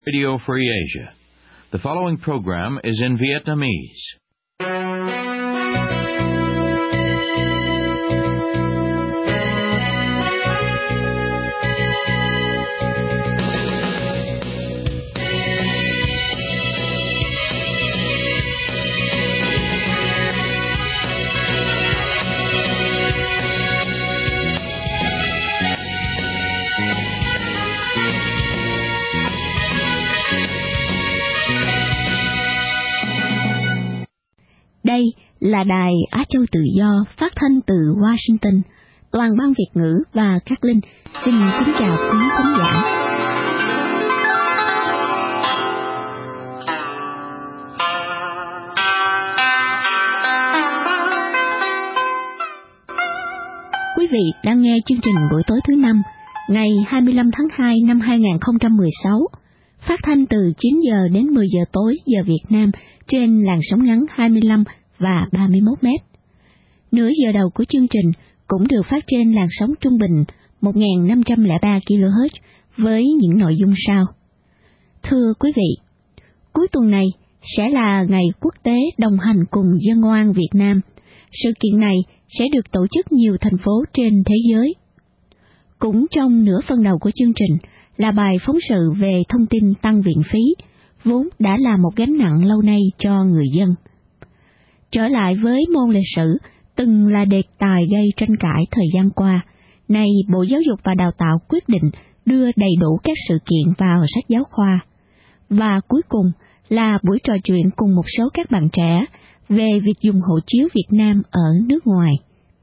Radio Free Asia. The following program is in Vietnamese. Đây là Đài Á Châu Tự Do phát thanh từ Washington. Toàn ban Việt ngữ và các linh xin kính chào quý khán giả. Quý vị đang nghe chương trình buổi tối thứ Năm, ngày 25 tháng 2 năm 2016, phát thanh từ 9 giờ đến 10 giờ tối giờ Việt Nam trên làn sóng ngắn 25 và 31 mét. Nửa giờ đầu của chương trình cũng được phát trên làn sóng trung bình 1503 kHz với những nội dung sau. Thưa quý vị, cuối tuần này sẽ là ngày quốc tế đồng hành cùng dân oan Việt Nam. Sự kiện này sẽ được tổ chức nhiều thành phố trên thế giới. Cũng trong nửa phần đầu của chương trình là bài phóng sự về thông tin tăng viện phí, vốn đã là một gánh nặng lâu nay cho người dân. Trở lại với môn lịch sử, từng là đề tài gây tranh cãi thời gian qua, nay Bộ Giáo dục và Đào tạo quyết định đưa đầy đủ các sự kiện vào sách giáo khoa. Và cuối cùng là buổi trò chuyện cùng một số các bạn trẻ về việc dùng hộ chiếu Việt Nam ở nước ngoài.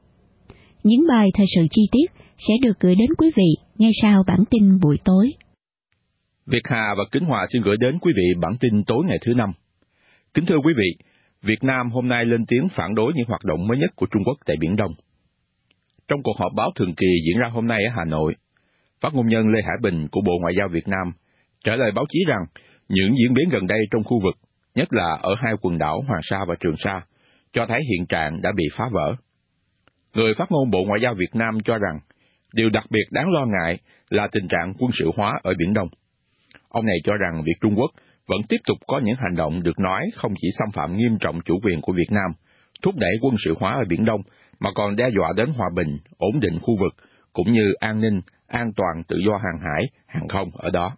Những bài thời sự chi tiết sẽ được gửi đến quý vị ngay sau bản tin buổi tối. Việt Hà và Kính Hòa xin gửi đến quý vị bản tin tối ngày thứ Năm. Kính thưa quý vị, Việt Nam hôm nay lên tiếng phản đối những hoạt động mới nhất của Trung Quốc tại Biển Đông. Trong cuộc họp báo thường kỳ diễn ra hôm nay ở Hà Nội, phát ngôn nhân Lê Hải Bình của Bộ Ngoại giao Việt Nam trả lời báo chí rằng những diễn biến gần đây trong khu vực, nhất là ở hai quần đảo Hoàng Sa và Trường Sa, cho thấy hiện trạng đã bị phá vỡ. Người phát ngôn Bộ Ngoại giao Việt Nam cho rằng điều đặc biệt đáng lo ngại là tình trạng quân sự hóa ở Biển Đông. Ông này cho rằng việc Trung Quốc vẫn tiếp tục có những hành động được nói không chỉ xâm phạm nghiêm trọng chủ quyền của Việt Nam, thúc đẩy quân sự hóa ở Biển Đông, mà còn đe dọa đến hòa bình, ổn định khu vực, cũng như an ninh, an toàn tự do hàng hải, hàng không ở đó.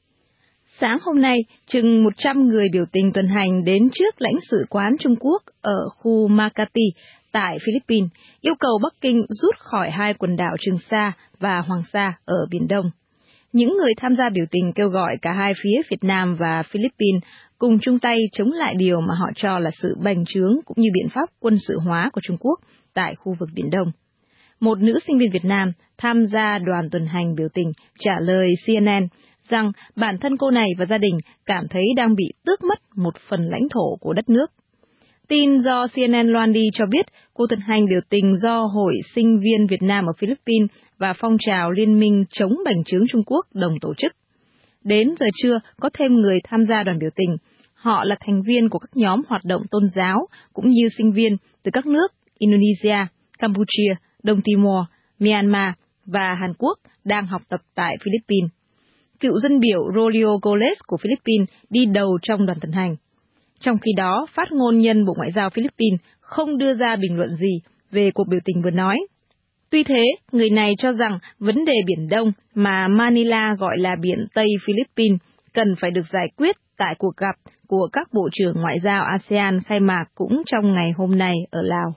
Sáng hôm nay, chừng 100 người biểu tình tuần hành đến trước lãnh sự quán Trung Quốc ở khu Makati tại Philippines, yêu cầu Bắc Kinh rút khỏi hai quần đảo Trường Sa và Hoàng Sa ở Biển Đông. Những người tham gia biểu tình kêu gọi cả hai phía Việt Nam và Philippines cùng chung tay chống lại điều mà họ cho là sự bành trướng cũng như biện pháp quân sự hóa của Trung Quốc tại khu vực Biển Đông. Một nữ sinh viên Việt Nam tham gia đoàn tuần hành biểu tình trả lời CNN rằng bản thân cô này và gia đình cảm thấy đang bị tước mất một phần lãnh thổ của đất nước. Tin do CNN loan đi cho biết cuộc tuần hành biểu tình do Hội Sinh viên Việt Nam ở Philippines và phong trào Liên minh chống bành trướng Trung Quốc đồng tổ chức. Đến giờ trưa, có thêm người tham gia đoàn biểu tình. Họ là thành viên của các nhóm hoạt động tôn giáo, cũng như sinh viên từ các nước Indonesia, Campuchia, Đông Timor, Myanmar và Hàn Quốc đang học tập tại Philippines. Cựu dân biểu Rolio Goles của Philippines đi đầu trong đoàn tuần hành. Trong khi đó, phát ngôn nhân Bộ Ngoại giao Philippines không đưa ra bình luận gì về cuộc biểu tình vừa nói. Tuy thế, người này cho rằng vấn đề Biển Đông mà Manila gọi là Biển Tây Philippines cần phải được giải quyết tại cuộc gặp của các bộ trưởng ngoại giao ASEAN khai mạc cũng trong ngày hôm nay ở Lào.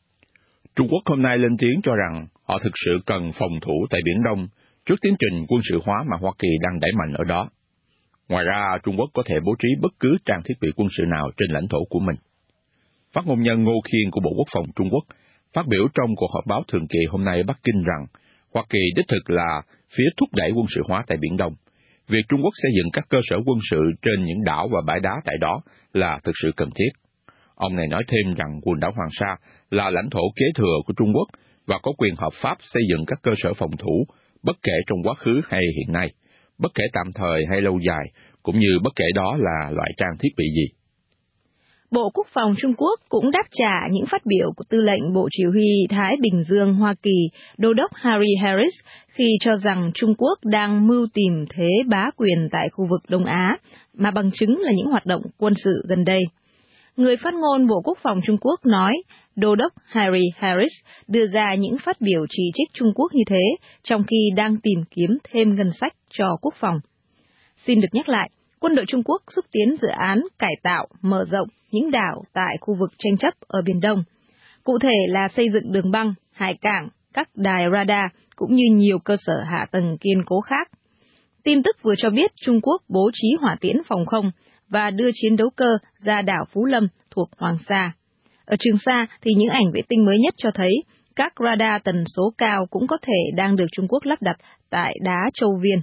Trung Quốc hôm nay lên tiếng cho rằng họ thực sự cần phòng thủ tại Biển Đông trước tiến trình quân sự hóa mà Hoa Kỳ đang đẩy mạnh ở đó. Ngoài ra, Trung Quốc có thể bố trí bất cứ trang thiết bị quân sự nào trên lãnh thổ của mình. Phát ngôn nhân Ngô Khiên của Bộ Quốc phòng Trung Quốc phát biểu trong cuộc họp báo thường kỳ hôm nay ở Bắc Kinh rằng Hoa Kỳ đích thực là phía thúc đẩy quân sự hóa tại Biển Đông. Việc Trung Quốc xây dựng các cơ sở quân sự trên những đảo và bãi đá tại đó là thực sự cần thiết. Ông này nói thêm rằng quần đảo Hoàng Sa là lãnh thổ kế thừa của Trung Quốc và có quyền hợp pháp xây dựng các cơ sở phòng thủ, bất kể trong quá khứ hay hiện nay, bất kể tạm thời hay lâu dài, cũng như bất kể đó là loại trang thiết bị gì. Bộ Quốc phòng Trung Quốc cũng đáp trả những phát biểu của Tư lệnh Bộ Chỉ huy Thái Bình Dương Hoa Kỳ, Đô đốc Harry Harris, khi cho rằng Trung Quốc đang mưu tìm thế bá quyền tại khu vực Đông Á, mà bằng chứng là những hoạt động quân sự gần đây. Người phát ngôn Bộ Quốc phòng Trung Quốc nói, Đô đốc Harry Harris đưa ra những phát biểu chỉ trích Trung Quốc như thế, trong khi đang tìm kiếm thêm ngân sách cho quốc phòng. Xin được nhắc lại, quân đội Trung Quốc xúc tiến dự án cải tạo, mở rộng những đảo tại khu vực tranh chấp ở Biển Đông. Cụ thể là xây dựng đường băng, hải cảng, các đài radar cũng như nhiều cơ sở hạ tầng kiên cố khác. Tin tức vừa cho biết Trung Quốc bố trí hỏa tiễn phòng không và đưa chiến đấu cơ ra đảo Phú Lâm thuộc Hoàng Sa. Ở Trường Sa thì những ảnh vệ tinh mới nhất cho thấy các radar tần số cao cũng có thể đang được Trung Quốc lắp đặt tại đá Châu Viên.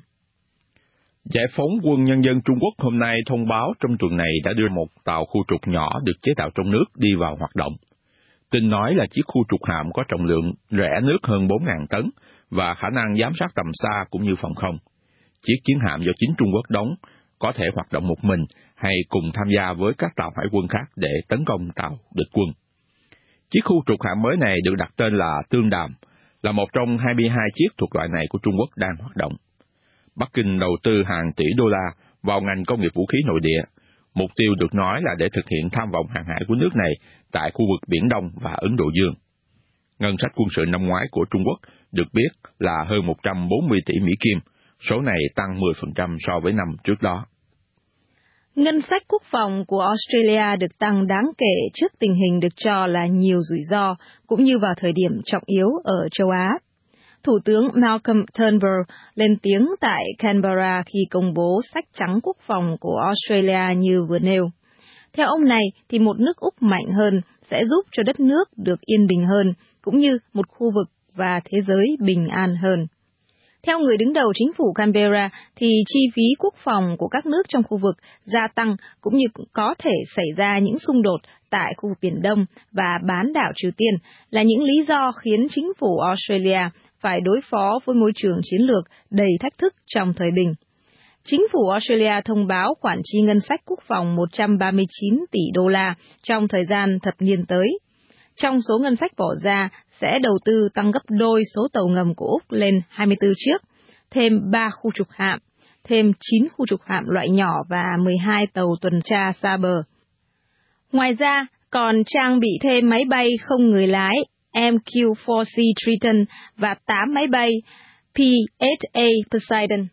Giải phóng quân nhân dân Trung Quốc hôm nay thông báo trong tuần này đã đưa một tàu khu trục nhỏ được chế tạo trong nước đi vào hoạt động. Tin nói là chiếc khu trục hạm có trọng lượng rẽ nước hơn 4.000 tấn và khả năng giám sát tầm xa cũng như phòng không. Chiếc chiến hạm do chính Trung Quốc đóng có thể hoạt động một mình hay cùng tham gia với các tàu hải quân khác để tấn công tàu địch quân. Chiếc khu trục hạm mới này được đặt tên là Tương Đàm, là một trong 22 chiếc thuộc loại này của Trung Quốc đang hoạt động. Bắc Kinh đầu tư hàng tỷ đô la vào ngành công nghiệp vũ khí nội địa. Mục tiêu được nói là để thực hiện tham vọng hàng hải của nước này tại khu vực Biển Đông và Ấn Độ Dương. Ngân sách quân sự năm ngoái của Trung Quốc được biết là hơn 140 tỷ Mỹ Kim, số này tăng 10% so với năm trước đó. Ngân sách quốc phòng của Australia được tăng đáng kể trước tình hình được cho là nhiều rủi ro, cũng như vào thời điểm trọng yếu ở châu Á. Thủ tướng Malcolm Turnbull lên tiếng tại Canberra khi công bố sách trắng quốc phòng của Australia như vừa nêu. Theo ông này, thì một nước Úc mạnh hơn sẽ giúp cho đất nước được yên bình hơn, cũng như một khu vực và thế giới bình an hơn. Theo người đứng đầu chính phủ Canberra, thì chi phí quốc phòng của các nước trong khu vực gia tăng cũng như có thể xảy ra những xung đột tại khu vực Biển Đông và bán đảo Triều Tiên là những lý do khiến chính phủ Australia phải đối phó với môi trường chiến lược đầy thách thức trong thời bình. Chính phủ Australia thông báo khoản chi ngân sách quốc phòng 139 tỷ đô la trong thời gian thập niên tới. Trong số ngân sách bỏ ra sẽ đầu tư tăng gấp đôi số tàu ngầm của Úc lên 24 chiếc, thêm 3 khu trục hạm, thêm 9 khu trục hạm loại nhỏ và 12 tàu tuần tra xa bờ. Ngoài ra, còn trang bị thêm máy bay không người lái MQ-4C Triton và 8 máy bay P-8A Poseidon.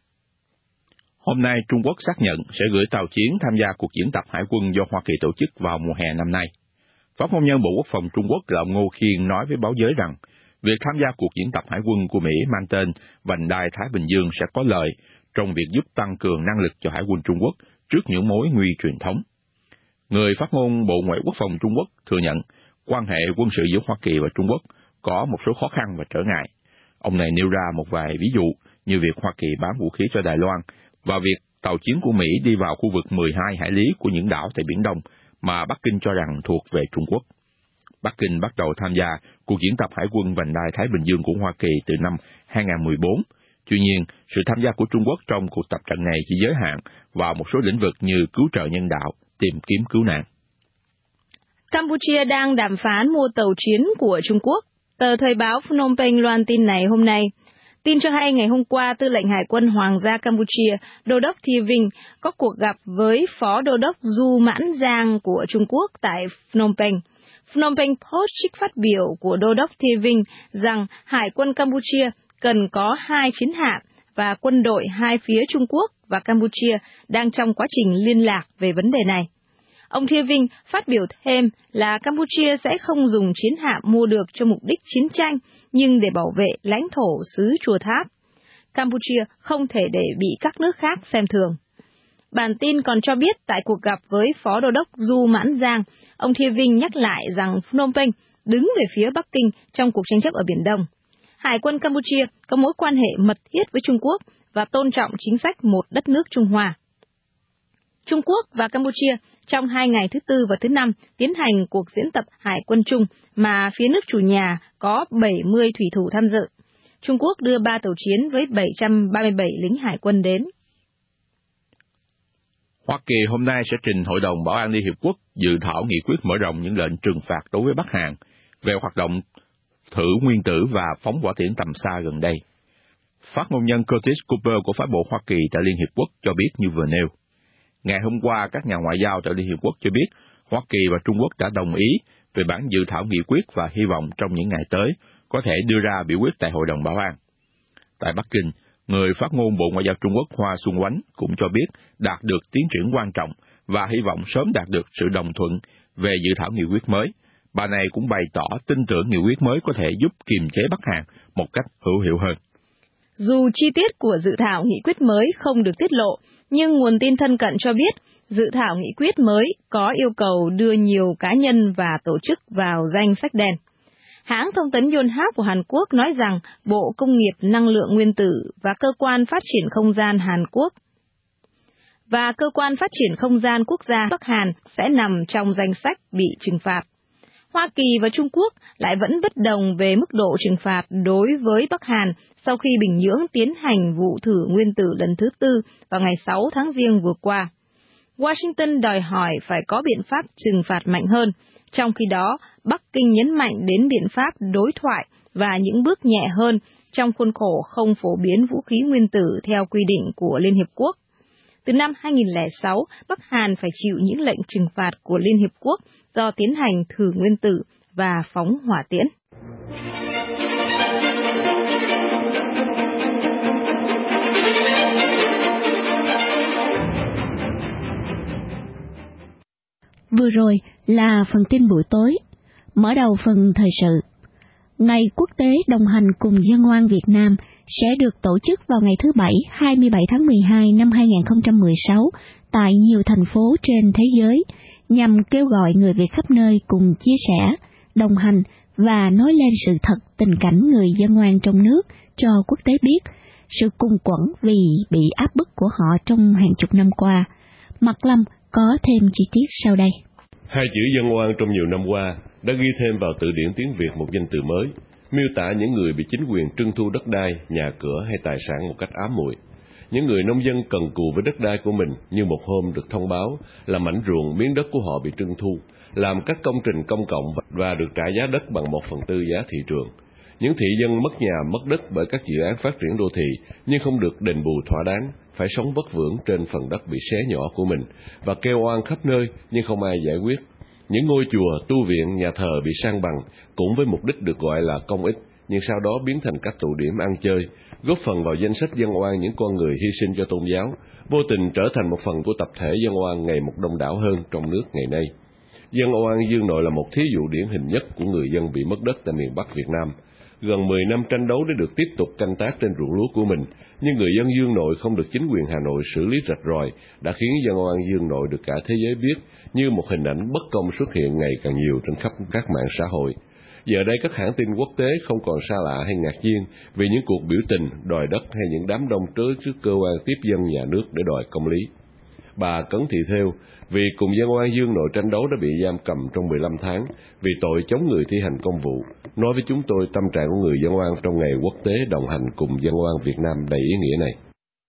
Hôm nay, Trung Quốc xác nhận sẽ gửi tàu chiến tham gia cuộc diễn tập hải quân do Hoa Kỳ tổ chức vào mùa hè năm nay. Phát ngôn nhân Bộ Quốc phòng Trung Quốc là ông Ngô Khiên nói với báo giới rằng, việc tham gia cuộc diễn tập hải quân của Mỹ mang tên Vành đai Thái Bình Dương sẽ có lợi trong việc giúp tăng cường năng lực cho hải quân Trung Quốc trước những mối nguy truyền thống. Người phát ngôn Bộ Ngoại Quốc phòng Trung Quốc thừa nhận quan hệ quân sự giữa Hoa Kỳ và Trung Quốc có một số khó khăn và trở ngại. Ông này nêu ra một vài ví dụ như việc Hoa Kỳ bán vũ khí cho Đài Loan và việc tàu chiến của Mỹ đi vào khu vực 12 hải lý của những đảo tại Biển Đông mà Bắc Kinh cho rằng thuộc về Trung Quốc. Bắc Kinh bắt đầu tham gia cuộc diễn tập hải quân Vành đai Thái Bình Dương của Hoa Kỳ từ năm 2014. Tuy nhiên, sự tham gia của Trung Quốc trong cuộc tập trận này chỉ giới hạn vào một số lĩnh vực như cứu trợ nhân đạo, tìm kiếm cứu nạn. Campuchia đang đàm phán mua tàu chiến của Trung Quốc. Tờ Thời báo Phnom Penh loan tin này hôm nay. Tin cho hay ngày hôm qua, Tư lệnh Hải quân Hoàng gia Campuchia, Đô đốc Thi Vinh, có cuộc gặp với Phó Đô đốc Du Mãn Giang của Trung Quốc tại Phnom Penh. Phnom Penh Post trích phát biểu của Đô đốc Thi Vinh rằng Hải quân Campuchia cần có 2 chiến hạm và quân đội hai phía Trung Quốc và Campuchia đang trong quá trình liên lạc về vấn đề này. Ông Thi Vinh phát biểu thêm là Campuchia sẽ không dùng chiến hạm mua được cho mục đích chiến tranh, nhưng để bảo vệ lãnh thổ xứ Chùa Tháp. Campuchia không thể để bị các nước khác xem thường. Bản tin còn cho biết tại cuộc gặp với Phó Đô đốc Du Mãn Giang, ông Thi Vinh nhắc lại rằng Phnom Penh đứng về phía Bắc Kinh trong cuộc tranh chấp ở Biển Đông. Hải quân Campuchia có mối quan hệ mật thiết với Trung Quốc và tôn trọng chính sách một đất nước Trung Hoa. Trung Quốc và Campuchia trong 2 ngày thứ Tư và thứ Năm tiến hành cuộc diễn tập hải quân chung mà phía nước chủ nhà có 70 thủy thủ tham dự. Trung Quốc đưa 3 tàu chiến với 737 lính hải quân đến. Hoa Kỳ hôm nay sẽ trình Hội đồng Bảo an Liên Hiệp Quốc dự thảo nghị quyết mở rộng những lệnh trừng phạt đối với Bắc Hàn về hoạt động thử nguyên tử và phóng hỏa tiễn tầm xa gần đây. Phát ngôn nhân Curtis Cooper của phái bộ Hoa Kỳ tại Liên Hiệp Quốc cho biết như vừa nêu. Ngày hôm qua, các nhà ngoại giao tại Liên Hiệp Quốc cho biết Hoa Kỳ và Trung Quốc đã đồng ý về bản dự thảo nghị quyết và hy vọng trong những ngày tới có thể đưa ra biểu quyết tại Hội đồng Bảo an. Tại Bắc Kinh, người phát ngôn Bộ Ngoại giao Trung Quốc Hoa Xuân Oánh cũng cho biết đạt được tiến triển quan trọng và hy vọng sớm đạt được sự đồng thuận về dự thảo nghị quyết mới. Bà này cũng bày tỏ tin tưởng nghị quyết mới có thể giúp kiềm chế Bắc Hàn một cách hữu hiệu hơn. Dù chi tiết của dự thảo nghị quyết mới không được tiết lộ, nhưng nguồn tin thân cận cho biết dự thảo nghị quyết mới có yêu cầu đưa nhiều cá nhân và tổ chức vào danh sách đen. Hãng thông tấn Yonhap của Hàn Quốc nói rằng Bộ Công nghiệp Năng lượng Nguyên tử và Cơ quan Phát triển Không gian Hàn Quốc và Cơ quan Phát triển Không gian Quốc gia Bắc Hàn sẽ nằm trong danh sách bị trừng phạt. Hoa Kỳ và Trung Quốc lại vẫn bất đồng về mức độ trừng phạt đối với Bắc Hàn sau khi Bình Nhưỡng tiến hành vụ thử nguyên tử lần thứ 4 vào ngày 6 tháng Giêng vừa qua. Washington đòi hỏi phải có biện pháp trừng phạt mạnh hơn, trong khi đó Bắc Kinh nhấn mạnh đến biện pháp đối thoại và những bước nhẹ hơn trong khuôn khổ không phổ biến vũ khí nguyên tử theo quy định của Liên Hiệp Quốc. Từ năm 2006, Bắc Hàn phải chịu những lệnh trừng phạt của Liên Hiệp Quốc do tiến hành thử nguyên tử và phóng hỏa tiễn. Vừa rồi là phần tin buổi tối. Mở đầu phần thời sự. Ngày Quốc tế đồng hành cùng dân oan Việt Nam sẽ được tổ chức vào ngày thứ Bảy 27 tháng 12 năm 2016 tại nhiều thành phố trên thế giới nhằm kêu gọi người Việt khắp nơi cùng chia sẻ, đồng hành và nói lên sự thật tình cảnh người dân oan trong nước cho quốc tế biết, sự cùng quẫn vì bị áp bức của họ trong hàng chục năm qua. Mạc Lâm có thêm chi tiết sau đây. Hai chữ dân oan trong nhiều năm qua đã ghi thêm vào từ điển tiếng Việt một danh từ mới, miêu tả những người bị chính quyền trưng thu đất đai, nhà cửa hay tài sản một cách ám muội. Những người nông dân cần cù với đất đai của mình như một hôm được thông báo là mảnh ruộng miếng đất của họ bị trưng thu, làm các công trình công cộng và được trả giá đất bằng 1/4 giá thị trường. Những thị dân mất nhà mất đất bởi các dự án phát triển đô thị nhưng không được đền bù thỏa đáng, phải sống vất vưởng trên phần đất bị xé nhỏ của mình và kêu oan khắp nơi nhưng không ai giải quyết. Những ngôi chùa, tu viện, nhà thờ bị san bằng cũng với mục đích được gọi là công ích, nhưng sau đó biến thành các tụ điểm ăn chơi, góp phần vào danh sách dân oan những con người hy sinh cho tôn giáo, vô tình trở thành một phần của tập thể dân oan ngày một đông đảo hơn trong nước ngày nay. Dân oan Dương Nội là một thí dụ điển hình nhất của người dân bị mất đất tại miền Bắc Việt Nam. Gần 10 năm tranh đấu để được tiếp tục canh tác trên ruộng lúa của mình, nhưng người dân Dương Nội không được chính quyền Hà Nội xử lý rạch ròi, đã khiến dân oan Dương Nội được cả thế giới biết như một hình ảnh bất công xuất hiện ngày càng nhiều trên khắp các mạng xã hội. Giờ đây các hãng tin quốc tế không còn xa lạ hay ngạc nhiên vì những cuộc biểu tình, đòi đất hay những đám đông trớ trước cơ quan tiếp dân nhà nước để đòi công lý. Bà Cấn Thị Thêu, vì cùng dân oan Dương Nội tranh đấu đã bị giam cầm trong 15 tháng vì tội chống người thi hành công vụ, nói với chúng tôi tâm trạng của người dân oan trong ngày quốc tế đồng hành cùng dân oan Việt Nam đầy ý nghĩa này.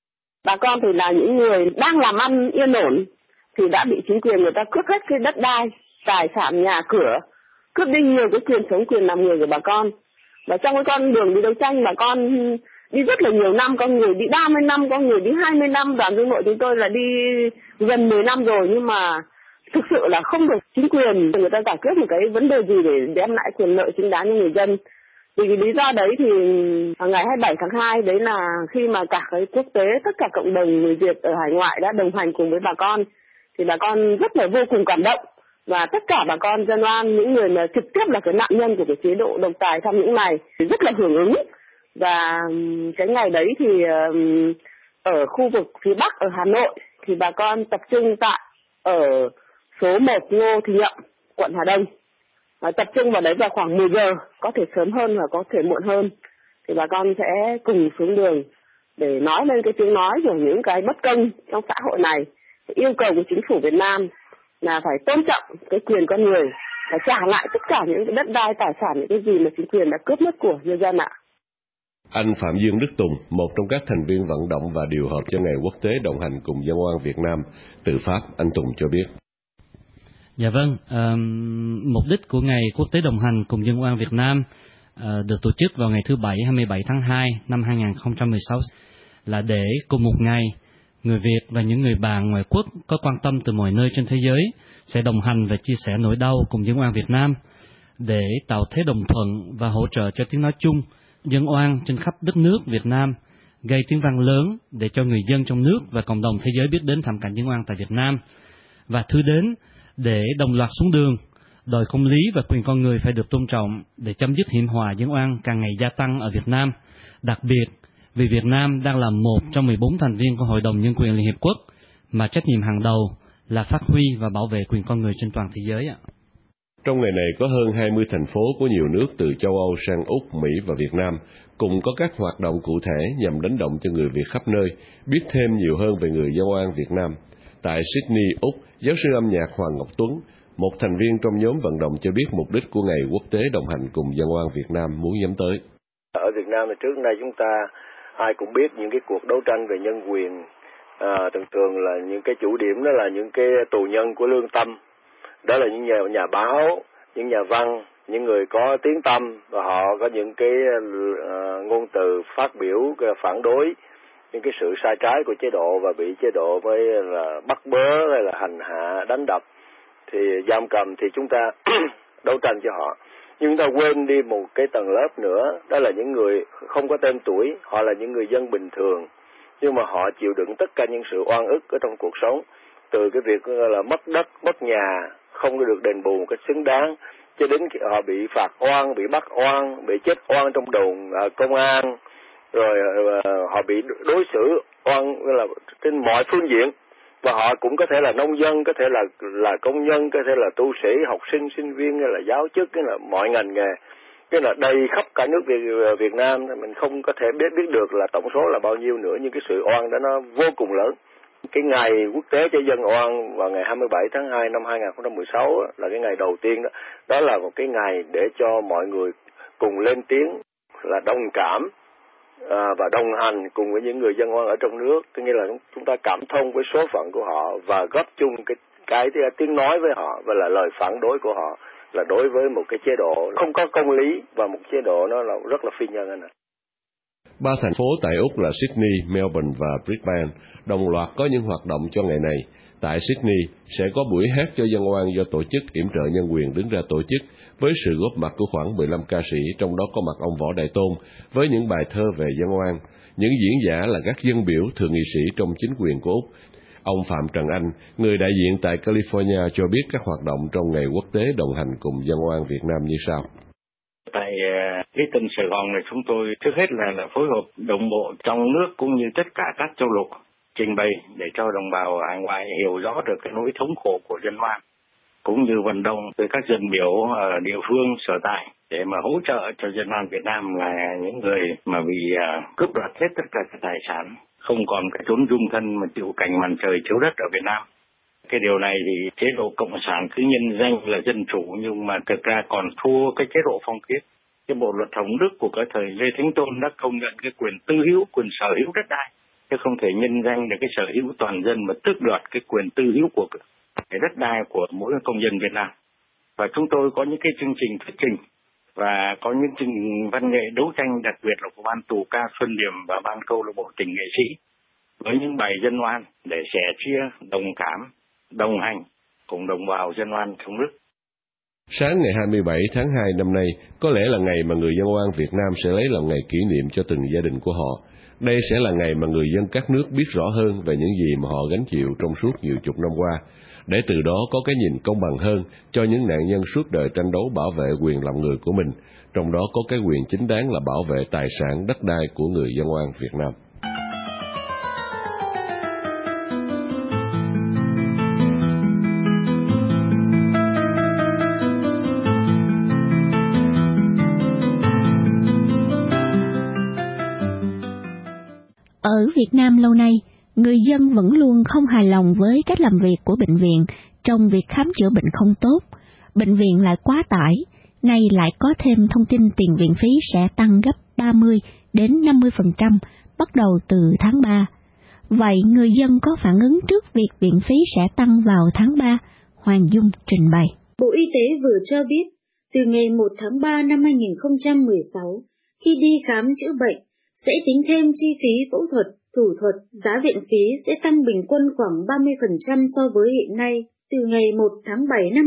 Bà con thì là những người đang làm ăn yên ổn thì đã bị chính quyền người ta cướp hết cái đất đai, tài sản, nhà cửa, cướp đi nhiều cái quyền sống, quyền làm người của bà con. Và trong cái con đường đi đấu tranh bà con đi rất là nhiều năm, có người đi 30 năm, có người đi 20 năm, đoàn Dương Nội chúng tôi là đi gần 10 năm rồi, nhưng mà thực sự là không được chính quyền người ta giải quyết một cái vấn đề gì để đem lại quyền lợi chính đáng cho người dân. Vì cái lý do đấy thì ngày 27 tháng 2 đấy là khi mà cả cái quốc tế, tất cả cộng đồng người Việt ở hải ngoại đã đồng hành cùng với bà con, thì bà con rất là vô cùng cảm động. Và tất cả bà con dân oan, những người mà trực tiếp là cái nạn nhân của cái chế độ độc tài tham nhũng này thì rất là hưởng ứng. Và cái ngày đấy thì ở khu vực phía Bắc ở Hà Nội thì bà con tập trung tại ở số 1 Ngô Thì Nhậm, quận Hà Đông. Tập trung vào đấy vào khoảng 10 giờ, có thể sớm hơn và có thể muộn hơn. Thì bà con sẽ cùng xuống đường để nói lên cái tiếng nói của những cái bất công trong xã hội này. Yêu cầu của chính phủ Việt Nam là phải tôn trọng cái quyền con người, phải trả lại tất cả những cái đất đai, tài sản, những cái gì mà chính quyền đã cướp mất của nhân dân ạ. Anh Phạm Dương Đức Tùng, một trong các thành viên vận động và điều hợp cho Ngày Quốc tế đồng hành cùng Dân oan Việt Nam từ Pháp, anh Tùng cho biết. Dạ vâng, mục đích của Ngày Quốc tế đồng hành cùng Dân oan Việt Nam được tổ chức vào ngày thứ Bảy 27 tháng 2 năm 2016 là để cùng một ngày, người Việt và những người bạn ngoại quốc có quan tâm từ mọi nơi trên thế giới sẽ đồng hành và chia sẻ nỗi đau cùng Dân oan Việt Nam để tạo thế đồng thuận và hỗ trợ cho tiếng nói chung dân oan trên khắp đất nước Việt Nam, gây tiếng vang lớn để cho người dân trong nước và cộng đồng thế giới biết đến thảm cảnh dân oan tại Việt Nam. Và thứ đến để đồng loạt xuống đường, đòi công lý và quyền con người phải được tôn trọng để chấm dứt hiểm họa dân oan càng ngày gia tăng ở Việt Nam. Đặc biệt vì Việt Nam đang là một trong 14 thành viên của Hội đồng Nhân quyền Liên Hiệp Quốc mà trách nhiệm hàng đầu là phát huy và bảo vệ quyền con người trên toàn thế giới ạ. Trong ngày này có hơn 20 thành phố của nhiều nước từ châu Âu sang Úc, Mỹ và Việt Nam cùng có các hoạt động cụ thể nhằm đánh động cho người Việt khắp nơi biết thêm nhiều hơn về người dân oan Việt Nam. Tại Sydney, Úc, giáo sư âm nhạc Hoàng Ngọc Tuấn, một thành viên trong nhóm vận động cho biết mục đích của Ngày Quốc tế đồng hành cùng dân oan Việt Nam muốn nhắm tới. Ở Việt Nam thì trước nay chúng ta ai cũng biết những cái cuộc đấu tranh về nhân quyền, thường là những cái chủ điểm đó là những cái tù nhân của lương tâm. Đó là những nhà báo, những nhà văn, những người có tiếng tăm và họ có những cái ngôn từ phát biểu phản đối những cái sự sai trái của chế độ và bị chế độ với là bắt bớ hay là hành hạ, đánh đập, thì giam cầm thì chúng ta đấu tranh cho họ. Nhưng chúng ta quên đi một cái tầng lớp nữa, đó là những người không có tên tuổi, họ là những người dân bình thường, nhưng mà họ chịu đựng tất cả những sự oan ức ở trong cuộc sống, từ cái việc là mất đất, mất nhà, không có được đền bù một cách xứng đáng, cho đến họ bị phạt oan, bị bắt oan, bị chết oan trong đồn công an, rồi họ bị đối xử oan là trên mọi phương diện. Và họ cũng có thể là nông dân, có thể là công nhân, có thể là tu sĩ, học sinh, sinh viên, hay là giáo chức, cái là mọi ngành nghề, cái là đầy khắp cả nước Việt Nam. Mình không có thể biết được là tổng số là bao nhiêu nữa, nhưng cái sự oan đó nó vô cùng lớn. Cái ngày quốc tế cho dân oan vào ngày 27 tháng 2 năm 2016 là cái ngày đầu tiên đó. Đó là một cái ngày để cho mọi người cùng lên tiếng là đồng cảm và đồng hành cùng với những người dân oan ở trong nước. Tức nghĩa là chúng ta cảm thông với số phận của họ và góp chung cái tiếng nói với họ và là lời phản đối của họ là đối với một cái chế độ không có công lý và một chế độ nó là rất là phi nhân anh ạ. 3 thành phố tại Úc là Sydney, Melbourne và Brisbane đồng loạt có những hoạt động cho ngày này. Tại Sydney sẽ có buổi hát cho dân oan do tổ chức yểm trợ nhân quyền đứng ra tổ chức với sự góp mặt của khoảng 15 ca sĩ, trong đó có mặt ông Võ Đại Tôn với những bài thơ về dân oan. Những diễn giả là các dân biểu, thượng nghị sĩ trong chính quyền của Úc. Ông Phạm Trần Anh, người đại diện tại California cho biết các hoạt động trong Ngày Quốc tế đồng hành cùng dân oan Việt Nam như sau. Tại cái tỉnh Sài Gòn này chúng tôi trước hết là phối hợp đồng bộ trong nước cũng như tất cả các châu lục trình bày để cho đồng bào hải ngoại hiểu rõ được cái nỗi thống khổ của dân oan, cũng như vận động với các dân biểu ở địa phương sở tại để mà hỗ trợ cho dân oan Việt Nam là những người mà bị cướp đoạt hết tất cả các tài sản, không còn cái chốn dung thân mà chịu cảnh màn trời chiếu đất ở Việt Nam. Cái điều này thì chế độ cộng sản cứ nhân danh là dân chủ nhưng mà thực ra còn thua cái chế độ phong kiến. Cái bộ luật Hồng Đức của cái thời Lê Thánh Tôn đã công nhận cái quyền tư hữu, quyền sở hữu đất đai, chứ không thể nhân danh được cái sở hữu toàn dân mà tước đoạt cái quyền tư hữu của cái đất đai của mỗi công dân Việt Nam. Và chúng tôi có những cái chương trình thuyết trình và có những chương trình văn nghệ đấu tranh, đặc biệt là của ban tù ca Xuân Điểm và ban câu lạc bộ tình nghệ sĩ với những bài dân oan để sẻ chia, đồng cảm, đồng hành cùng đồng bào dân oan trong nước. Sáng ngày 27 tháng 2 năm nay có lẽ là ngày mà người dân oan Việt Nam sẽ lấy làm ngày kỷ niệm cho từng gia đình của họ. Đây sẽ là ngày mà người dân các nước biết rõ hơn về những gì mà họ gánh chịu trong suốt nhiều chục năm qua, để từ đó có cái nhìn công bằng hơn cho những nạn nhân suốt đời tranh đấu bảo vệ quyền làm người của mình, trong đó có cái quyền chính đáng là bảo vệ tài sản đất đai của người dân oan Việt Nam. Ở Việt Nam lâu nay, người dân vẫn luôn không hài lòng với cách làm việc của bệnh viện trong việc khám chữa bệnh không tốt. Bệnh viện lại quá tải, nay lại có thêm thông tin tiền viện phí sẽ tăng gấp 30 đến 50% bắt đầu từ tháng 3. Vậy người dân có phản ứng trước việc viện phí sẽ tăng vào tháng 3? Hoàng Dung trình bày. Bộ Y tế vừa cho biết, từ ngày 1 tháng 3 năm 2016, khi đi khám chữa bệnh, sẽ tính thêm chi phí phẫu thuật, thủ thuật, giá viện phí sẽ tăng bình quân khoảng 30% so với hiện nay. Từ ngày 1 tháng 7 năm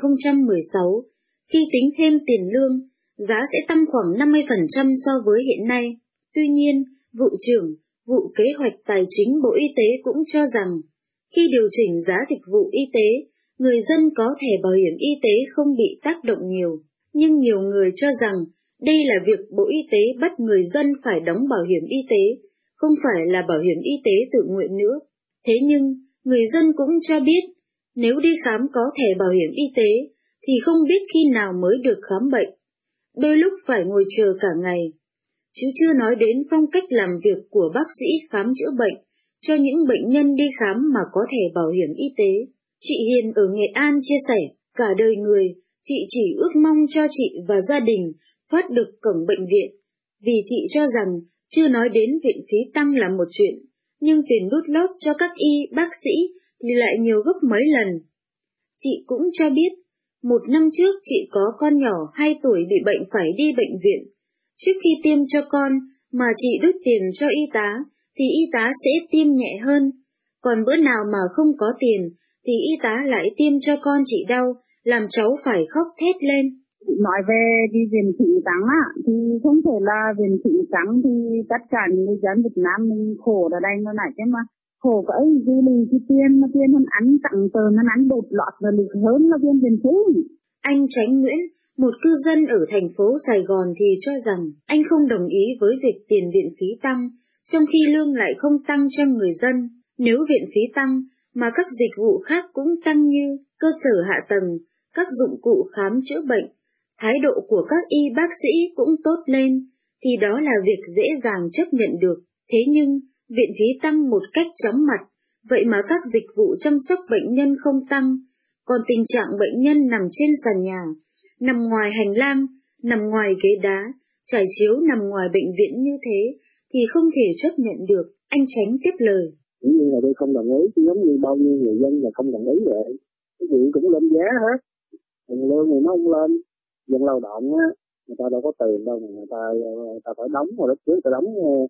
2016, khi tính thêm tiền lương, giá sẽ tăng khoảng 50% so với hiện nay. Tuy nhiên, vụ trưởng, vụ kế hoạch tài chính Bộ Y tế cũng cho rằng, khi điều chỉnh giá dịch vụ y tế, người dân có thẻ bảo hiểm y tế không bị tác động nhiều. Nhưng nhiều người cho rằng, đây là việc Bộ Y tế bắt người dân phải đóng bảo hiểm y tế, không phải là bảo hiểm y tế tự nguyện nữa. Thế nhưng, người dân cũng cho biết, nếu đi khám có thẻ bảo hiểm y tế, thì không biết khi nào mới được khám bệnh. Đôi lúc phải ngồi chờ cả ngày. Chứ chưa nói đến phong cách làm việc của bác sĩ khám chữa bệnh cho những bệnh nhân đi khám mà có thẻ bảo hiểm y tế. Chị Hiền ở Nghệ An chia sẻ, cả đời người, chị chỉ ước mong cho chị và gia đình thoát được cổng bệnh viện, vì chị cho rằng chưa nói đến viện phí tăng là một chuyện, nhưng tiền đút lót cho các y, bác sĩ thì lại nhiều gấp mấy lần. Chị cũng cho biết, 1 năm trước chị có con nhỏ 2 tuổi bị bệnh phải đi bệnh viện. Trước khi tiêm cho con mà chị đút tiền cho y tá, thì y tá sẽ tiêm nhẹ hơn. Còn bữa nào mà không có tiền, thì y tá lại tiêm cho con chị đau, làm cháu phải khóc thét lên. Nói về đi viện phí tăng thì không thể là viện phí tăng thì tất cả những người dân Việt Nam mình khổ ở đây nó này chứ mà. Khổ cái gì lì cái tiền mà tiền hắn ăn tặng tờ hắn ăn đột lọt rồi lực hơn là viện phí. Anh Tránh Nguyễn, một cư dân ở thành phố Sài Gòn thì cho rằng anh không đồng ý với việc tiền viện phí tăng, trong khi lương lại không tăng cho người dân. Nếu viện phí tăng mà các dịch vụ khác cũng tăng như cơ sở hạ tầng, các dụng cụ khám chữa bệnh, thái độ của các y bác sĩ cũng tốt lên, thì đó là việc dễ dàng chấp nhận được. Thế nhưng, viện phí tăng một cách chóng mặt, vậy mà các dịch vụ chăm sóc bệnh nhân không tăng, còn tình trạng bệnh nhân nằm trên sàn nhà, nằm ngoài hành lang, nằm ngoài ghế đá, trải chiếu nằm ngoài bệnh viện như thế, thì không thể chấp nhận được, anh Tránh tiếp lời. Nhưng mà tôi không đồng ý, giống như bao nhiêu người dân là không đồng ý vậy. Cái gì cũng lên giá hết, tiền lương thì nó không lên, dân lao động á, người ta đâu có tiền đâu, người ta phải đóng, hồi lúc trước ta đóng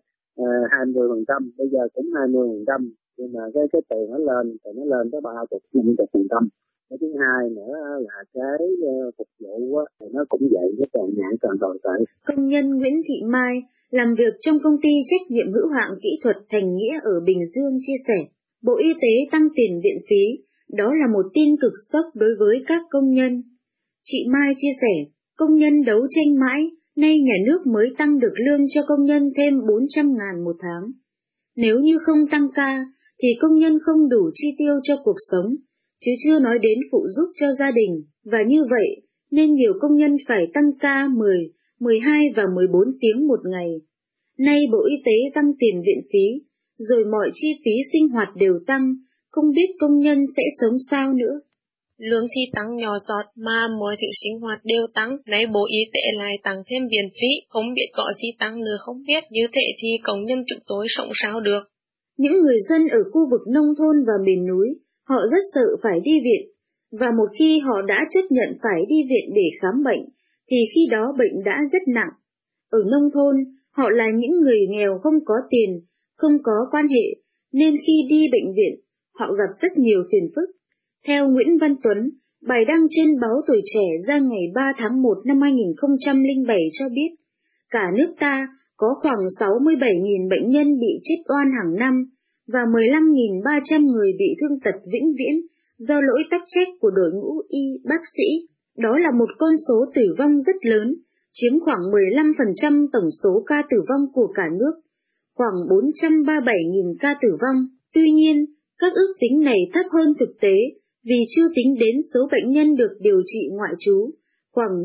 20%, bây giờ cũng 20%, nhưng mà cái tiền nó lên tới 30-50%. Cái thứ hai nữa là cái phục vụ á, thì nó cũng vậy, cái càng nhạy càng tồi tệ. Công nhân Nguyễn Thị Mai làm việc trong công ty trách nhiệm hữu hạn kỹ thuật Thành Nghĩa ở Bình Dương chia sẻ, Bộ Y tế tăng tiền viện phí, đó là một tin cực sốc đối với các công nhân. Chị Mai chia sẻ, công nhân đấu tranh mãi, nay nhà nước mới tăng được lương cho công nhân thêm 400.000 một tháng. Nếu như không tăng ca, thì công nhân không đủ chi tiêu cho cuộc sống, chứ chưa nói đến phụ giúp cho gia đình, và như vậy nên nhiều công nhân phải tăng ca 10, 12 và 14 tiếng một ngày. Nay Bộ Y tế tăng tiền viện phí, rồi mọi chi phí sinh hoạt đều tăng, không biết công nhân sẽ sống sao nữa. Lương thì tăng nhỏ giọt mà mọi thứ sinh hoạt đều tăng, nay Bộ Y tế lại tăng thêm viện phí, không biết có gì tăng nữa không biết, như thế thì công nhân chúng tôi sống sao được. Những người dân ở khu vực nông thôn và miền núi, họ rất sợ phải đi viện, và một khi họ đã chấp nhận phải đi viện để khám bệnh, thì khi đó bệnh đã rất nặng. Ở nông thôn, họ là những người nghèo không có tiền, không có quan hệ, nên khi đi bệnh viện, họ gặp rất nhiều phiền phức. Theo Nguyễn Văn Tuấn, bài đăng trên báo Tuổi Trẻ ra ngày 3 tháng 1 năm 2007 cho biết, cả nước ta có khoảng 67.000 bệnh nhân bị chết oan hàng năm và 15.300 người bị thương tật vĩnh viễn do lỗi tắc trách của đội ngũ y bác sĩ. Đó là một con số tử vong rất lớn, chiếm khoảng 15% tổng số ca tử vong của cả nước, khoảng 437.000 ca tử vong. Tuy nhiên, các ước tính này thấp hơn thực tế vì chưa tính đến số bệnh nhân được điều trị ngoại trú, khoảng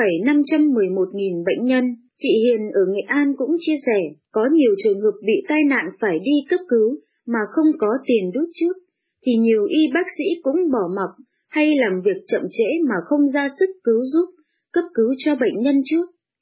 5,511.000 bệnh nhân. Chị Hiền ở Nghệ An cũng chia sẻ, có nhiều trường hợp bị tai nạn phải đi cấp cứu mà không có tiền đút trước, thì nhiều y bác sĩ cũng bỏ mặc hay làm việc chậm trễ mà không ra sức cứu giúp, cấp cứu cho bệnh nhân trước.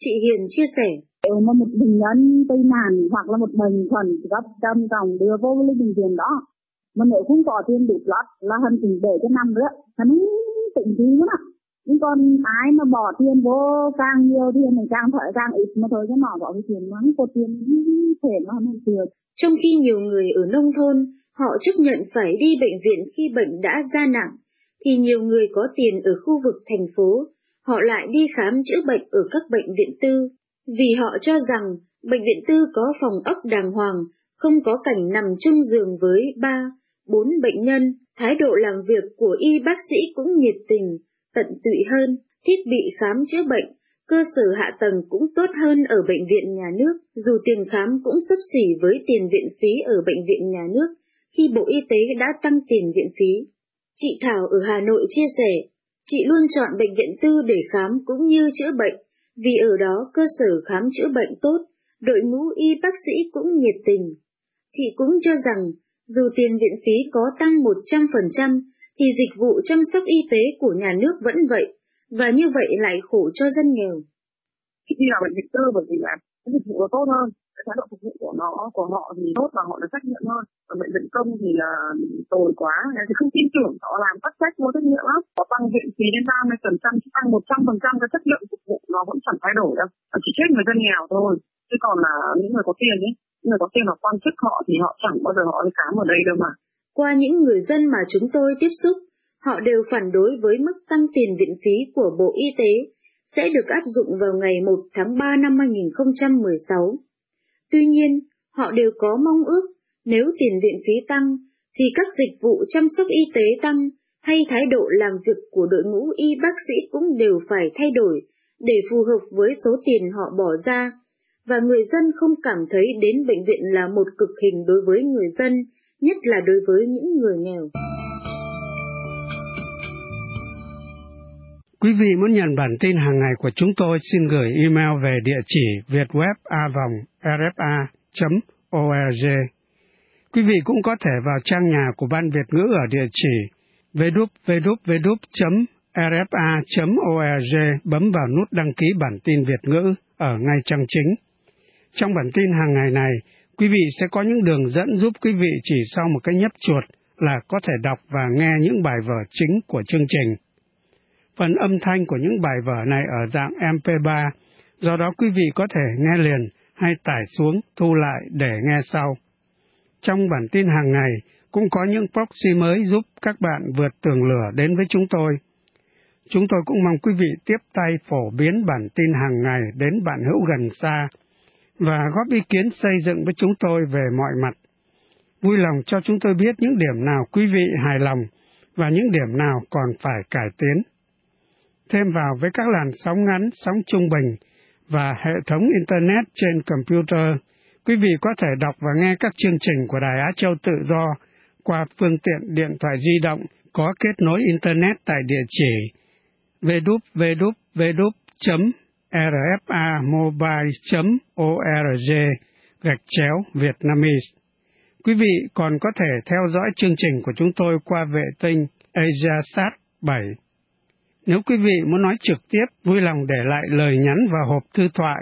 Chị Hiền chia sẻ. Nếu mà một bệnh nhân tây nạn hoặc là một bệnh thuần gấp trầm trọng đưa vô lên bệnh viện đó, mà nếu không có tiền đủ lót là hắn chỉ để cho năm nữa, hắn tỉnh trí lắm ạ. Nhưng còn ai mà bỏ tiền vô càng nhiều tiền thì càng ít mà thôi, chứ mà bỏ cái tiền mắng có tiền thể nó không được. Trong khi nhiều người ở nông thôn họ chấp nhận phải đi bệnh viện khi bệnh đã ra nặng, thì nhiều người có tiền ở khu vực thành phố họ lại đi khám chữa bệnh ở các bệnh viện tư, vì họ cho rằng bệnh viện tư có phòng ốc đàng hoàng, không có cảnh nằm chung giường với 3, 4 bệnh nhân, thái độ làm việc của y bác sĩ cũng nhiệt tình, tận tụy hơn, thiết bị khám chữa bệnh, cơ sở hạ tầng cũng tốt hơn ở bệnh viện nhà nước, dù tiền khám cũng xấp xỉ với tiền viện phí ở bệnh viện nhà nước, khi Bộ Y tế đã tăng tiền viện phí. Chị Thảo ở Hà Nội chia sẻ, chị luôn chọn bệnh viện tư để khám cũng như chữa bệnh, vì ở đó cơ sở khám chữa bệnh tốt, đội ngũ y bác sĩ cũng nhiệt tình. Chị cũng cho rằng, dù tiền viện phí có tăng 100%, thì dịch vụ chăm sóc y tế của nhà nước vẫn vậy, và như vậy lại khổ cho dân nghèo. Khi đi vào bệnh viện tư bởi vì là cái dịch vụ nó tốt hơn, cái thái độ phục vụ của họ thì tốt và họ được trách nhiệm hơn. Ở bệnh viện công thì là tồi quá, thì không tin tưởng, họ làm tắc trách vô trách nhiệm lắm. Họ tăng viện phí đến 30%, chứ tăng 100% cái chất lượng phục vụ nó vẫn chẳng thay đổi đâu. Chỉ chết người dân nghèo thôi, chứ còn là những người có tiền ấy, những người có tiền là quan chức họ thì họ chẳng bao giờ họ đi khám ở đây đâu mà. Qua những người dân mà chúng tôi tiếp xúc, họ đều phản đối với mức tăng tiền viện phí của Bộ Y tế sẽ được áp dụng vào ngày 1 tháng 3 năm 2016. Tuy nhiên, họ đều có mong ước nếu tiền viện phí tăng, thì các dịch vụ chăm sóc y tế tăng, hay thái độ làm việc của đội ngũ y bác sĩ cũng đều phải thay đổi để phù hợp với số tiền họ bỏ ra, và người dân không cảm thấy đến bệnh viện là một cực hình đối với người dân, nhất là đối với những người nghèo. Quý vị muốn nhận bản tin hàng ngày của chúng tôi, xin gửi email về địa chỉ vietweb@rfa.org. Quý vị cũng có thể vào trang nhà của Ban Việt ngữ ở địa chỉ www.rfa.org, bấm vào nút đăng ký bản tin Việt ngữ ở ngay trang chính. Trong bản tin hàng ngày này, quý vị sẽ có những đường dẫn giúp quý vị chỉ sau một cái nhấp chuột là có thể đọc và nghe những bài vở chính của chương trình. Phần âm thanh của những bài vở này ở dạng MP3, do đó quý vị có thể nghe liền hay tải xuống, thu lại để nghe sau. Trong bản tin hàng ngày cũng có những proxy mới giúp các bạn vượt tường lửa đến với chúng tôi. Chúng tôi cũng mong quý vị tiếp tay phổ biến bản tin hàng ngày đến bạn hữu gần xa và góp ý kiến xây dựng với chúng tôi về mọi mặt. Vui lòng cho chúng tôi biết những điểm nào quý vị hài lòng và những điểm nào còn phải cải tiến. Thêm vào với các làn sóng ngắn, sóng trung bình và hệ thống Internet trên computer, quý vị có thể đọc và nghe các chương trình của Đài Á Châu Tự Do qua phương tiện điện thoại di động có kết nối Internet tại địa chỉ www.rfamobile.org/Vietnamese. Quý vị còn có thể theo dõi chương trình của chúng tôi qua vệ tinh AsiaSat 7. Nếu quý vị muốn nói trực tiếp, vui lòng để lại lời nhắn vào hộp thư thoại